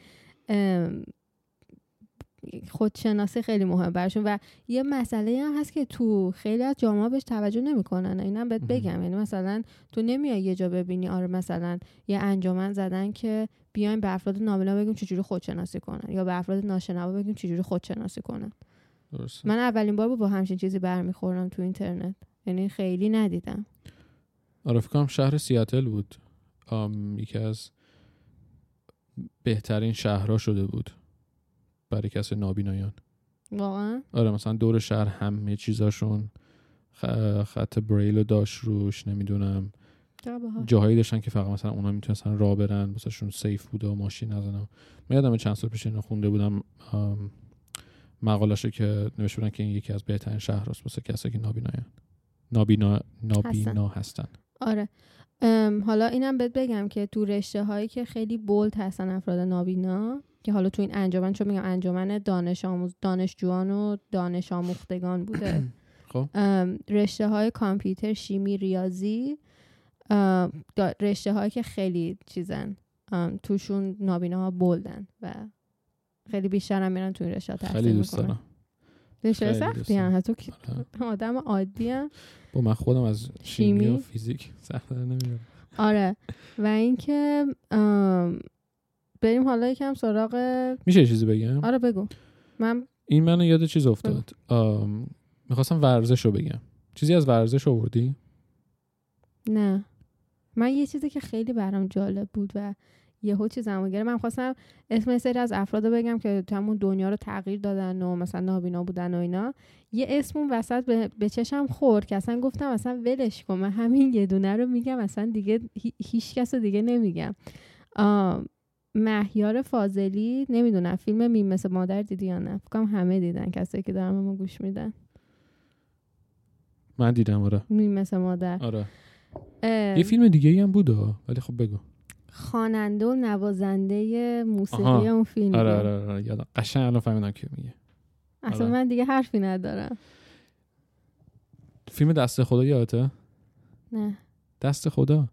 خودشناسی خیلی مهم براشون. و یه مسئله هم هست که تو خیلی از جامعه بهش توجه نمی‌کنن. اینم بهت بگم، یعنی مثلا تو نمیای یه جا ببینی آره مثلا یه انجمن زدن که بیایم به افراد نابینا بگیم چجوری خودشناسی کنن، یا به افراد ناشنوا بگیم چجوری خودشناسی کنن. درسته. من اولین بار با همچین چیزی برمیخوردم تو اینترنت، یعنی خیلی ندیدم. آره فکر کنم شهر سیاتل بود، یکی از بهترین شهرها شده بود برای کسی نابینایان. واقعا؟ آره مثلا دور شهر همه چیزاشون خط بریل رو داشت روش، نمیدونم جاهایی داشتن که فقط مثلا اونا میتونستن راه برن، واسهشون سیف بوده و ماشین نزنن. من یادم چند سال پیش اینو خونده بودم مقاله‌شو که نوشته بودن که این یکی از بهترین شهرهاست واسه کسایی که نابینایان نابینا نابینا هستن. هستن. آره حالا اینم بهت بگم که تو رشته هایی که خیلی بولد هستن افراد نابینا، که حالا تو این انجمن چون میگم انجمن دانش آموز دانشجویان و دانش آموختگان بوده. خب رشته های کامپیوتر، شیمی، ریاضی، رشته هایی که خیلی چیزن توشون نابینا ها بولدن و خیلی بیشتر هم میرن تو این رشته ها تحصیل میکنن. خیلی دوست دارم. رشته سختی هم تو آدم عادی هم با من خودم از شیمی و فیزیک سخت نمیارم. آره و اینکه بریم حالا یکم سراغ. میشه یه چیزی بگم؟ آره بگو. من این منو یاد چیز افتاد. میخواستم ورزش رو بگم. چیزی از ورزش آوردی؟ نه، من یه چیزی که خیلی برام جالب بود و یهو چیزمو گرفت، من خواستم اسم سری از افراد بگم که تمام دنیا رو تغییر دادن و مثلا نابینا بودن و اینا. یه اسم اون وسط به, به چشم خورد که اصلا گفتم اصلا ولش کن، من همین یه دونه رو میگم، اصلا دیگه هی، هیچ کس دیگه نمیگم. مهیار فاضلی، نمیدونم فیلم میم مثل مادر دیدی یا نه؟ فکرم همه دیدن کسایی که دارن ما گوش میدن. من دیدم. آره میم مثل مادر. آره یه فیلم دیگه ای هم بود ولی خب بگو. خواننده و نوازنده موسیقی آها. اون فیلم. آره آره آره یادم. قشنگ الان فهمیدم کی میگه. اصلا آره. من دیگه حرفی ندارم. فیلم دست خدا یادته؟ نه. دست خدا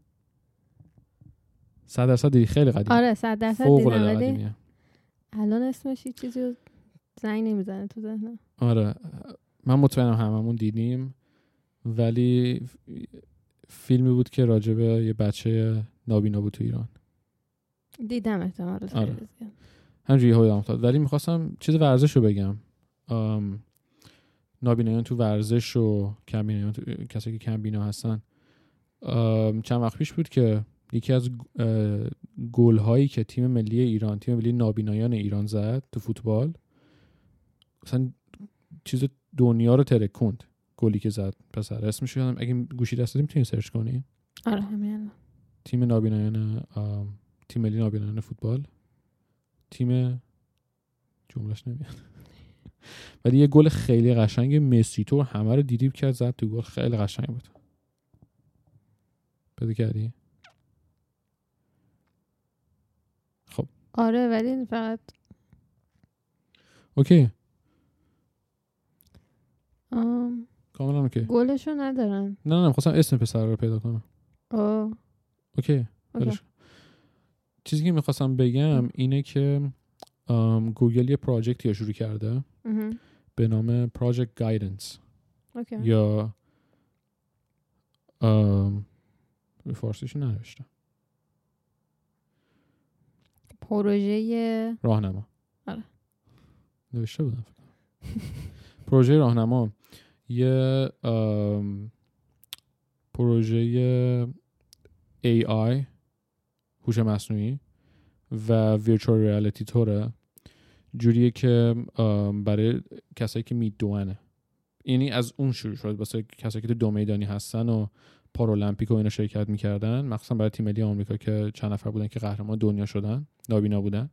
صد درصد دیدی؟ خیلی قدیم. آره صد درصد دیدم ولی الان اسمش یه چیزی زنگ نمیزنه تو ذهنم. آره من مطمئنم هممون دیدیم، ولی فیلمی بود که راجع به یه بچه نابینا بود تو ایران. دیدم احتمالاً. آره. همینجوری یهو یادم افتاد. ولی می‌خواستم چیز ورزش رو بگم. نابینایان تو ورزش و کمبینایان تو... کسایی که کمبینا هستن. چند وقت پیش بود که یکی از گل هایی که تیم ملی ایران، تیم ملی نابینایان ایران زد تو فوتبال، مثلا چیز دنیا رو ترکوند. گلی که زد پسر، اسمش یادم، اگه گوشی دست دادی میتونی سرچ کنی. آره همین. تیم نابینایان تیم ملی نابینایان فوتبال، تیم جملهش نمیاد ولی یه گل خیلی قشنگ مسی تو همه رو دیدیم که زد تو گل، خیلی قشنگ بود. پیدا کردی؟ خب آره ولی فقط اوکی آم کاملا اوکی. گلشو ندارن. نه نه خواستم اسم پسر رو پیدا کنم. اوه اوکی, اوکی. چیزی که میخواستم بگم اینه که گوگل یه پراجکتی رو شروع کرده به نام پراجکت گایدنس. اوکی. یا ام به فارسیشو ننوشتم. پروژه راهنما. آره نوشته بودم فکر کنم. پروژه راهنما یه پروژه ای آی، هوش مصنوعی و ویرچوال ریالیتی توره، جوریه که برای کسایی که میدونن، یعنی از اون شروع شد واسه کسایی که تو دو میدانی هستن و پارالمپیک و اینا شرکت میکردن، مخصوصا برای تیم ملی آمریکا که چند نفر بودن که قهرمان دنیا شدن، نابینا بودن.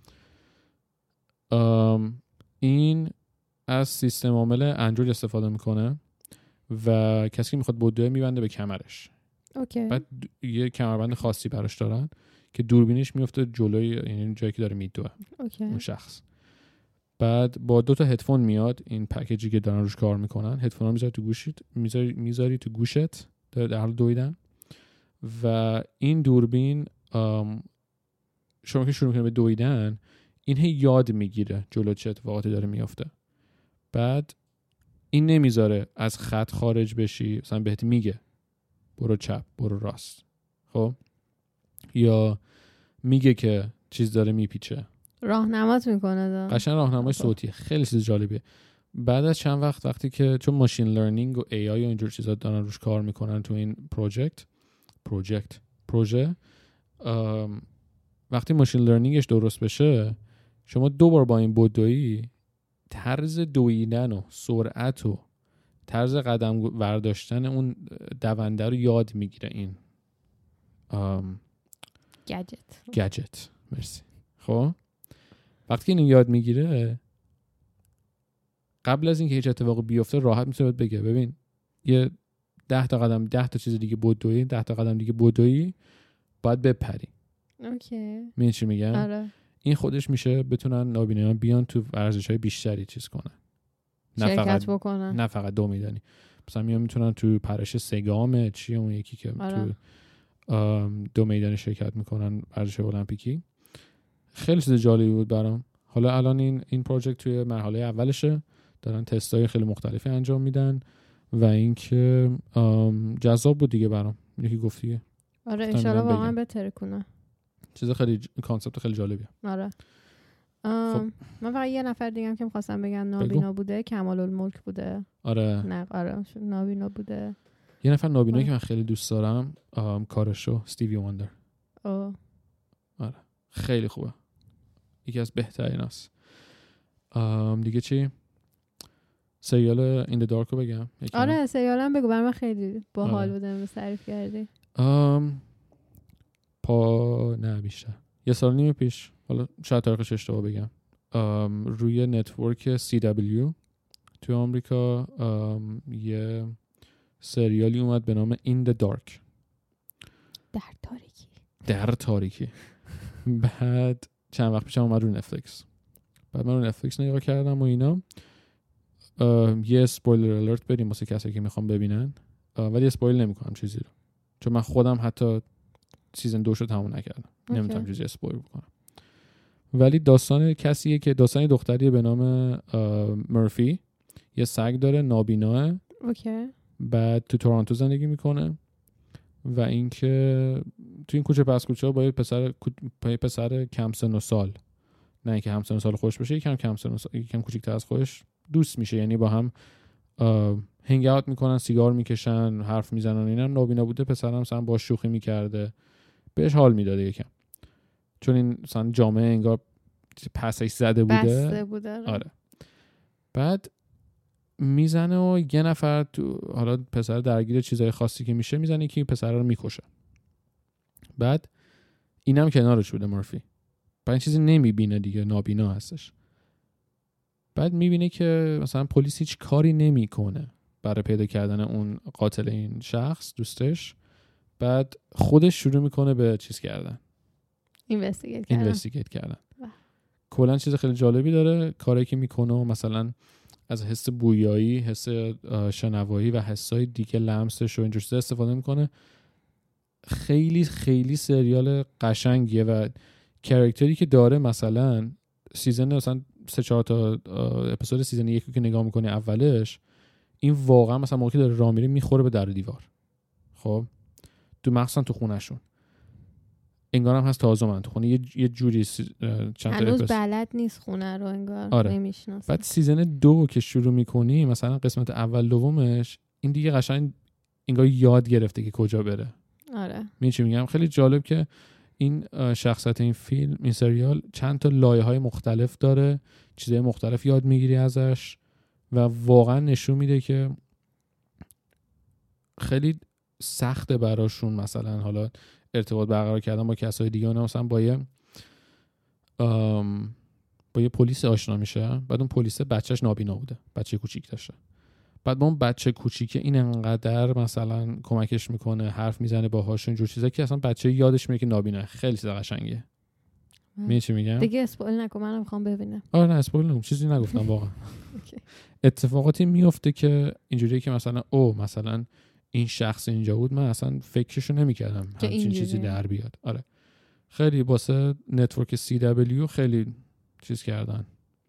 این از سیستم عامل اندروید استفاده میکنه و کسی که میخواد بدوه میبنده به کمرش. اوکی. بعد یه کمربند خاصی براش دارن که دوربینش میفته جلوی، یعنی جایی که داره میدوه اون شخص. بعد با دو تا هدفون میاد، این پکیجی که دارن روش کار میکنن، هدفون ها میذاری تو گوشت، میذاری میذاری تو گوشت در حال دویدن و این دوربین شما که شروع میکنه به دویدن این هی یاد میگیره جلو چه اتفاقاتی داره میافته. بعد این نمیذاره از خط خارج بشی، مثلا بهت میگه برو چپ برو راست، خب، یا میگه که چیز داره میپیچه، راهنمات میکنه. قشنگ راهنمای صوتی، خیلی چیز جالبیه. بعد از چند وقت وقتی که چون ماشین لرنینگ و ای آی و اینجور چیزا دارن روش کار میکنن تو این پروژکت پروژکت پروژه وقتی ماشین لرنینگش درست بشه، شما دوبار با این بدویی طرز دویدن و سرعت و طرز قدم برداشتن اون دونده رو یاد میگیره این گجت گجت مرسی. خب وقتی اینو یاد میگیره، قبل از اینکه هیچ اتفاقی بیفته راحت میتونه بگه ببین یه ده تا قدم ده تا چیز دیگه بدویی، ده تا قدم دیگه بدویی، باید بپری. اوکی. می‌دونی چی میگم؟ آره. این خودش میشه بتونن نابینایان بیان تو ورزش‌های بیشتری چیز کنن، نه فقط بکنن، نه فقط دو میدانی. مثلا میان میتونن تو پرش سگام چیه اون یکی که آره. تو دو میدانی شرکت میکنن، ورزش المپیکی. خیلی چیز جالبی بود برام. حالا الان این این پروژکت توی مرحله اولشه، دارن تستای خیلی مختلفی انجام میدن و اینکه جذاب بود دیگه برام. اینی که گفتی. آره ان شاء الله واقعا بهتره کنه. چیز خیلی ج... کانسپت خیلی جالبیه. آره. خب من فقط یه نفر دیگه هم که می‌خواستم بگم نابینا بوده، کمال الملک بوده. آره نه آره نابینا بوده. یه نفر نابینا آره. که من خیلی دوست دارم کارشو استیوی واندر. آه. آره خیلی خوبه، یکی از بهتریناست. دیگه چی؟ سریال این د دارک رو بگم؟ آره سریالم بگو، برای من خیلی باحال آره. بوده تعریف کردی. ام پا نه بیشتر یه سال نیم پیش، حالا شاید تاریخش اشتباه بگم، روی نتورک سی دبلیو تو آمریکا یه سریالی اومد به نام این د دارک، در تاریکی. در تاریکی. بعد چند وقت پیش اومد رو نتفلیکس، بعد من رو نتفلیکس نگاه کردم و اینا. یه اسپویلر الرت بدیم واسه کسایی که میخوام ببینن، ولی اسپویل نمیکنم چیزی رو، چون من خودم حتی سیزن دوشو تموم نکردم، نمیتونم چیزی اسپویل بکنم. ولی داستان کسیه که داستان دختریه به نام مرفی، یه سگ داره نابیناه، اوکی. بعد تو تورنتو زندگی میکنه و اینکه تو این کوچه پس کوچه با یه پسر پسر کم سن و سال، نه اینکه هم سن و سال خوش بشه، یکم کم سن و سال، یکم کوچیک‌تر از خودش دوست میشه، یعنی با هم هنگ اوت میکنن، سیگار میکشن، حرف میزنن. اینا نابینا بوده، پسرم مثلا با شوخی میکرده، بهش حال میداده یکم، چون این مثلا جامعه انگار پسش زده بوده، بسته بوده. آره. بعد میزنه و یه نفر تو حالا پسر درگیر چیزای خاصی که میشه میزنه که این پسر رو میکشه. بعد اینم کنارش بوده مرفی، بعد این چیزی نمیبینه دیگه، نابینا هستش. بعد میبینه که مثلا پلیس هیچ کاری نمیکنه برای پیدا کردن اون قاتل این شخص دوستش. بعد خودش شروع میکنه به چیز کردن، اینوستیگیت کردن اینوستیگیت کردن. کلا چیز خیلی جالبی داره کاری که میکنه و مثلا از حس بویایی، حس شنوایی و حسای دیگه لمسش و اینجور چیزا استفاده میکنه. خیلی خیلی سریال قشنگیه و کاراکتری که داره، مثلا سیزن مثلا سه چهار تا اپیزود سیزن یکی که نگاه میکنی اولش، این واقعا مثلا موقعی داره راه میره میخوره به در و دیوار. خب تو مخصوصا تو خونهشون انگارم هست تازه من تو خونه یه, یه جوری چند تا هنوز بلد نیست خونه رو انگار، آره. نمیشناسه. بعد سیزن دو که شروع میکنی مثلا قسمت اول دومش، این دیگه قشنگ انگار یاد گرفته که کجا بره. آره می‌دونی چی میگم؟ خیلی جالب که این شخصیت این فیلم، این سریال چند تا لایه‌های مختلف داره، چیزهای مختلف یاد میگیری ازش و واقعا نشون میده که خیلی سخته براشون مثلا حالا ارتباط برقرار کردن با کسای دیگه. اون مثلا با یه با یه پلیس آشنا میشه، بعد اون پلیس بچهش نابینا بوده، بچه کوچیک داشته. بعد با اون بچه کوچیکه این انقدر مثلا کمکش میکنه، حرف میزنه باهاش، اینجور چیزا که اصلا بچه یادش میره که نابیناه. خیلی چیز قشنگه. می‌دونی چی میگم؟ دیگه اسپویل نکن، منم میخوام ببینم. آره نه اسپویل نکن، چیزی نگفتم واقعا. اتفاقاتی میفته که اینجوریه که مثلا او مثلا این شخص اینجا بود، من اصلا فکرشو نمیکردم همچین چیزی در بیاد. آره خیلی واسه نتورک سی دبلیو خیلی چیز کردن،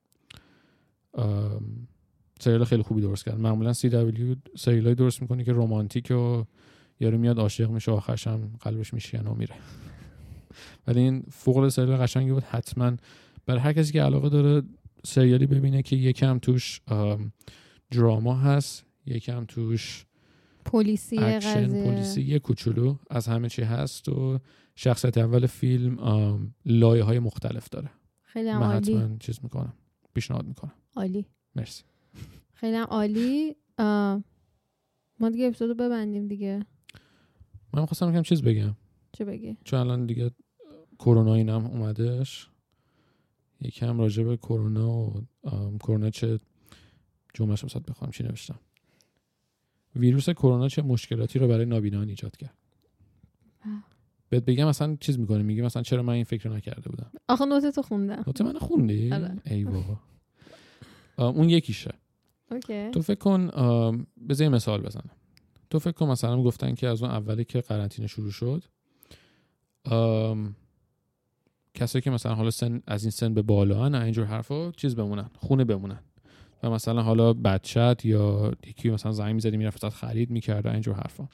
سریال خیلی خوبی درست کردن. معمولا سی دبلیو سریالای درست میکنه که رمانتیک و یارو میاد عاشق میشه و آخرش هم قلبش میشکنه و میره. ولی این فوق العاده سریال قشنگی بود. حتما برای هر کسی که علاقه داره سریالی ببینه که یکم توش دراما هست، یکم توش پلیسی اکشن، پلیسی یه کوچولو از همه چی هست و شخصیت اول فیلم لایه های مختلف داره. خیلی هم عالی. من حتما چیز میکنم، پیشنهاد میکنم. عالی. مرسی. خیلی هم عالی. ما دیگه اپیزودو ببندیم دیگه. من می‌خواستم یکم چیز بگم. چه بگی؟ چون الان دیگه کرونا اینم اومدش، یکم راجع به کرونا و کرونا چه جمله‌اش واسط بخوام چی نوشتم. ویروس کرونا چه مشکلاتی رو برای نابینایان ایجاد کرد. بهت بگم مثلا چیز می‌کنه، میگه مثلا چرا من این فکر رو نکرده بودم. آخه نوتتو خوندم. نوت من خوندی؟ ای بابا. اون یکیشه. اوکی. تو فکر کن بذار مثال بزنم. تو فکر کن مثلا گفتن که از اون اولی که قرنطینه شروع شد کسایی که مثلا حالا سن از این سن به بالا ان اینجور حرفا چیز بمونن، خونه بمونن و مثلا حالا بچت یا یکی مثلا زنگ می‌زدی میرفت خرید می‌کرد اینجور حرفا.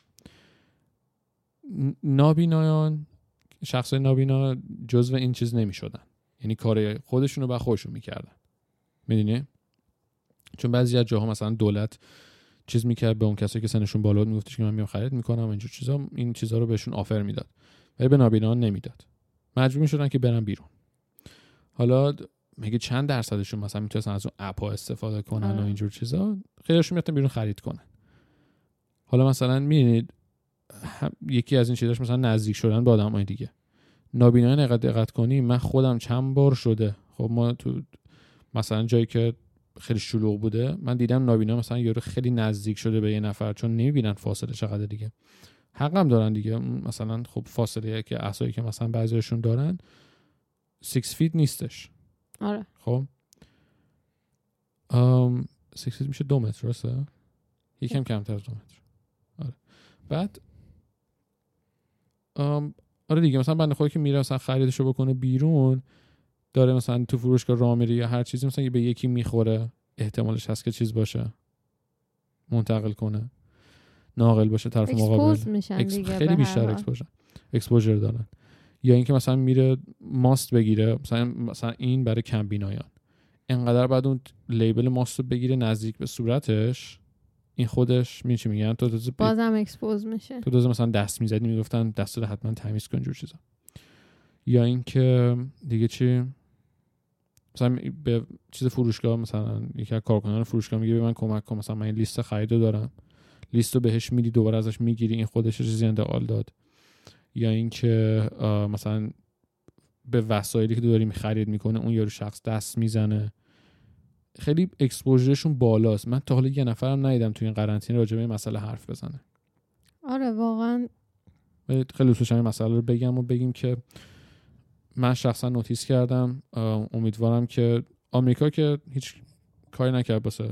نابینایان، شخص نابینا جزو این چیز نمی‌شدن، یعنی کار خودشون رو با خودشون میکردن. میدونی؟ چون بعضی از جاها مثلا دولت چیز میکرد به اون کسایی که سنشون بالا بود میگفتش که من میام خرید میکنم و اینجور چیزا، این چیزا رو بهشون آفر میداد ولی به نابینایان نمیداد، مجبور میشدن که برن بیرون. حالا میگه چند درصدشون مثلا میتونن از اون اپ ها استفاده کنن آه. و اینجور چیزا، خیلیشون میتونن بیرون خرید کنن. حالا مثلا میبینید یکی از این چیزاش مثلا نزدیک شدن به آدمای دیگه. نابینایان دقت دقت کنی، من خودم چند بار شده، خب ما تو مثلا جایی که خیلی شلوغ بوده من دیدم نابینا مثلا یارو خیلی نزدیک شده به یه نفر، چون نمیبینن فاصله چقدر دیگه. حقم دارن دیگه، مثلا خب فاصله که عصایی که مثلا بعضیاشون دارن شش فیت نیستش. آره خب ام شش فیت میشه دو متر درسته؟ یکم کمتر از دو متر. آره بعد ام آره دیگه مثلا بنده خدا که میره مثلا خریدشو بکنه بیرون، داره مثلا تو فروشگاه راه میره یا هر چیزی مثلا به یکی میخوره، احتمالش هست که چیز باشه منتقل کنه، ناقل باشه طرف مقابل، اکس... خیلی بیشتر اکسپوژر اکسپوژر دارن. یا اینکه مثلا میره ماست بگیره، مثلا مثلا این برای کم بینایان، انقدر بعد اون لیبل ماست رو بگیره نزدیک به صورتش، این خودش می چی میگن تو دوز بازم اکسپوز میشه، تو دوز مثلا دست میزدی میگفتن دست رو حتما تمیز کن جور چیزا. یا اینکه دیگه چی، مثلا به چیز فروشگاه مثلا یکی از کارکنان فروشگاه میگه به من کمک کن، مثلا من این لیست خریدو دارم، لیست رو بهش میدی دوباره ازش میگیری، این خودش چیزی انتقال داد. یا اینکه مثلا به وسایلی که داری میخرید میکنه اون یارو شخص دست میزنه، خیلی اکسپوژرشون بالاست. من تا حالا یه نفرم ندیدم تو این قرنطینه راجع به این مسئله حرف بزنه. آره واقعا خیلی دوست داشتم این مسئله رو بگم و بگیم که من شخصا نوتیس کردم، امیدوارم که آمریکا که هیچ کاری نکرد واسه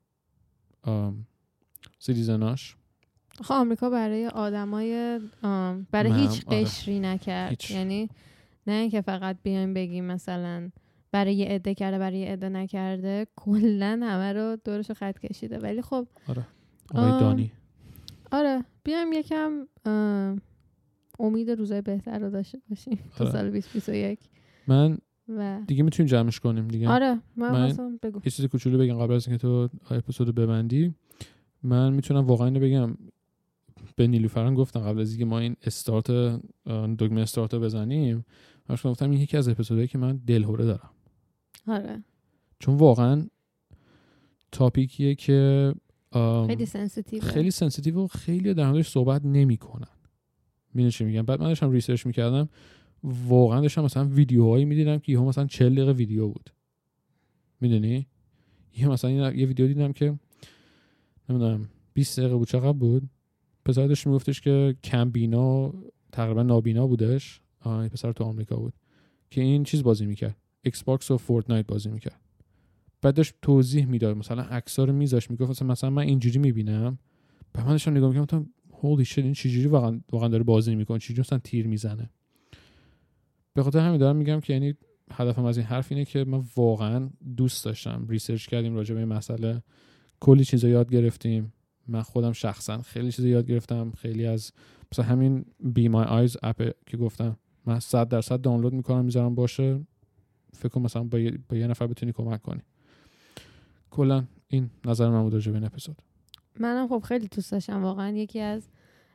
سیتیزناش. خب آمریکا برای آدمای برای هیچ قشری آره. نکرد هیچ. یعنی نه اینکه فقط بیایم بگیم مثلا برای یه عده کرده برای یه عده نکرده، کلا همه رو دورش خط کشیده. ولی خب آره آقای دانی آره بیایم یکم امید روزای بهتر رو داشته باشیم تو آره. سال بیست بیست و یک من و دیگه میتونیم جمعش کنیم دیگه. آره من, من مثلا بگو یه چیز کوچولو بگم قبل از اینکه تو اپیزودو ببندی. من میتونم واقعا اینو بگم، به نیلوفران گفتم قبل از اینکه ما این استارت دکمه استارت رو بزنیم، من گفتم این یکی از اپیزودایی که من دلهوره دارم. آره چون واقعا تاپیکیه که خیلی سنسیتیوه خیلی سنسیتیو و خیلی در موردش صحبت نمی‌کنن. می‌دونی چی میگم؟ بعد من داشتم ریسرچ می‌کردم، واقعا داشتم مثلا ویدیوهایی می‌دیدم که یهو مثلا چهل دقیقه ویدیو بود. می‌دونی؟ یه مثلا یه ویدیو دیدم که نمیدونم بیست دقیقه بود، چقدر بود؟ پسر داشت میگفتش که کم بینا تقریبا نابینا بودش، آه پسر تو آمریکا بود که این چیز بازی میکرد، ایکس باکس و فورتنایت بازی میکرد. بعد داشت توضیح میداد، مثلا عکس‌ها رو میذاشت، میگفت مثلا من اینجوری میبینم، بعد من داشتم نگاه میکردم گفتم هولی شیت این چجوری واقعا واقعا داره بازی میکنه، چجوری مثلا تیر میزنه. به خاطر همین دارم میگم که یعنی هدفم از این حرف اینه که من واقعا دوست داشتم ریسرچ کردیم راجع به این مسئله، کلی چیزا یاد گرفتیم. من خودم شخصا خیلی چیزا یاد گرفتم، خیلی از مثلا همین بی مای آیز اپ که گفتم من صد درصد دانلود میکنم میذارم باشه، فکر کنم مثلا با یه, با یه نفر بتونی کمک کنی. کلا این نظر من بود راجع به این اپیزود. منم خب خیلی دوست داشتم واقعا. یکی از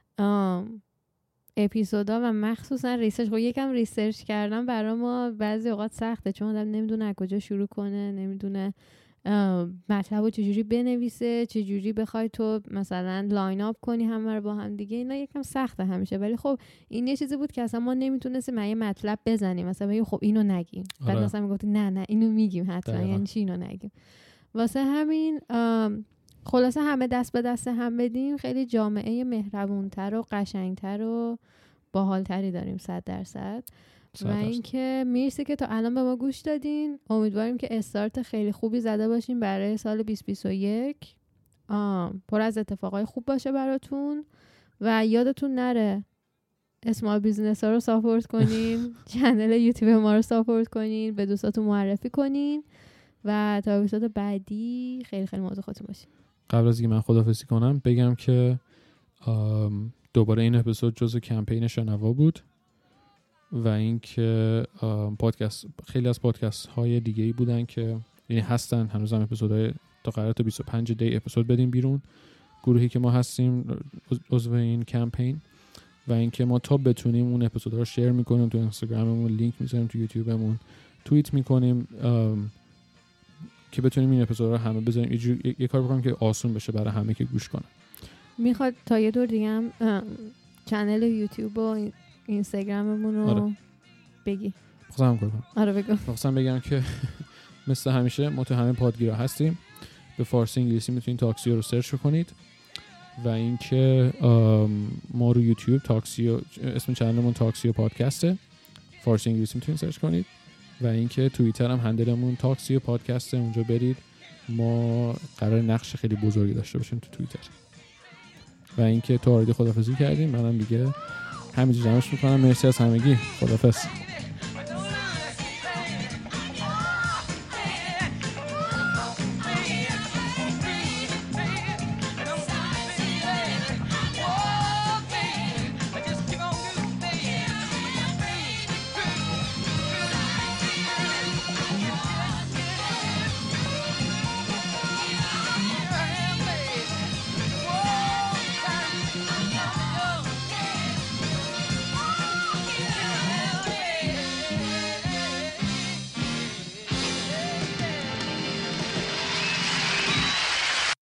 اپیزودا و مخصوصا ریسرچ، خب یکم ریسرچ کردم برای ما بعضی اوقات سخته، چون آدم نمیدونه از کجا شروع کنه، نمیدونه مطلب رو چجوری بنویسه، چجوری بخوای تو مثلا لاین اپ کنی همه رو با هم دیگه. اینا یکم سخته همیشه، ولی خب این یه چیزی بود که اصلا ما نمیتونستیم یه مطلب بزنیم مثلا بگیم خب اینو نگیم، بعد آره. مثلا میگفتیم نه نه اینو میگیم حتما، یعنی چی اینو نگیم. واسه همین خلاصه همه دست به دست هم بدیم، خیلی جامعه مهربونتر و قشنگتر و باحالتری داریم صد درصد. و اینکه مرسی که تا الان به ما گوش دادین. امیدواریم که استارت خیلی خوبی زده باشین برای سال بیست بیست و یک، پر از اتفاقای خوب باشه براتون و یادتون نره اسمال بیزنس ها رو ساپورت کنین، چنل یوتیوب ما رو ساپورت کنین، به دوستاتون معرفی کنین و تا اپیزود بعدی خیلی خیلی مواظب خودتون باشین. قبل از اینکه من خداحافظی کنم بگم که دوباره این اپیزود جزو کمپین شنوا بود و اینکه پادکست خیلی از پادکست های دیگه ای بودن که یعنی هستن هنوز هم اپیزودهای تا قرار تا بیست و پنج دی اپیزود بدیم بیرون، گروهی که ما هستیم عضو این کمپین، و اینکه ما تا بتونیم اون اپیزودا رو شیر میکنیم تو اینستاگراممون، لینک میذاریم تو یوتیوبمون، توییت میکنیم که بتونیم این اپیزودا رو همه بذاریم یه, یه کار بکنیم که آسون بشه برای همه که گوش کنن. میخواد تا یه دور دیگه هم چنل یوتیوب و اینستاگراممون رو آره. بگی. خواستم هم کنم. آره بگو. خواستم بگم که مثل همیشه ما تو همه پادگیرها هستیم. به فارسی انگلیسی میتونید تاکسیو رو سرچ کنید و اینکه ما رو یوتیوب تاکسیو، اسم چنلمون تاکسیو پادکسته، فارسی انگلیسی میتونید سرچ کنید، و اینکه توییتر هم هندلمون تاکسیو پادکسته، اونجا برید. ما قرار نقش خیلی بزرگی داشته باشیم تو توییتر. و اینکه تو آردی خدافظی کردیم، منم دیگه همینجا جمعش میکنم. مرسی از همگی، خدافظ.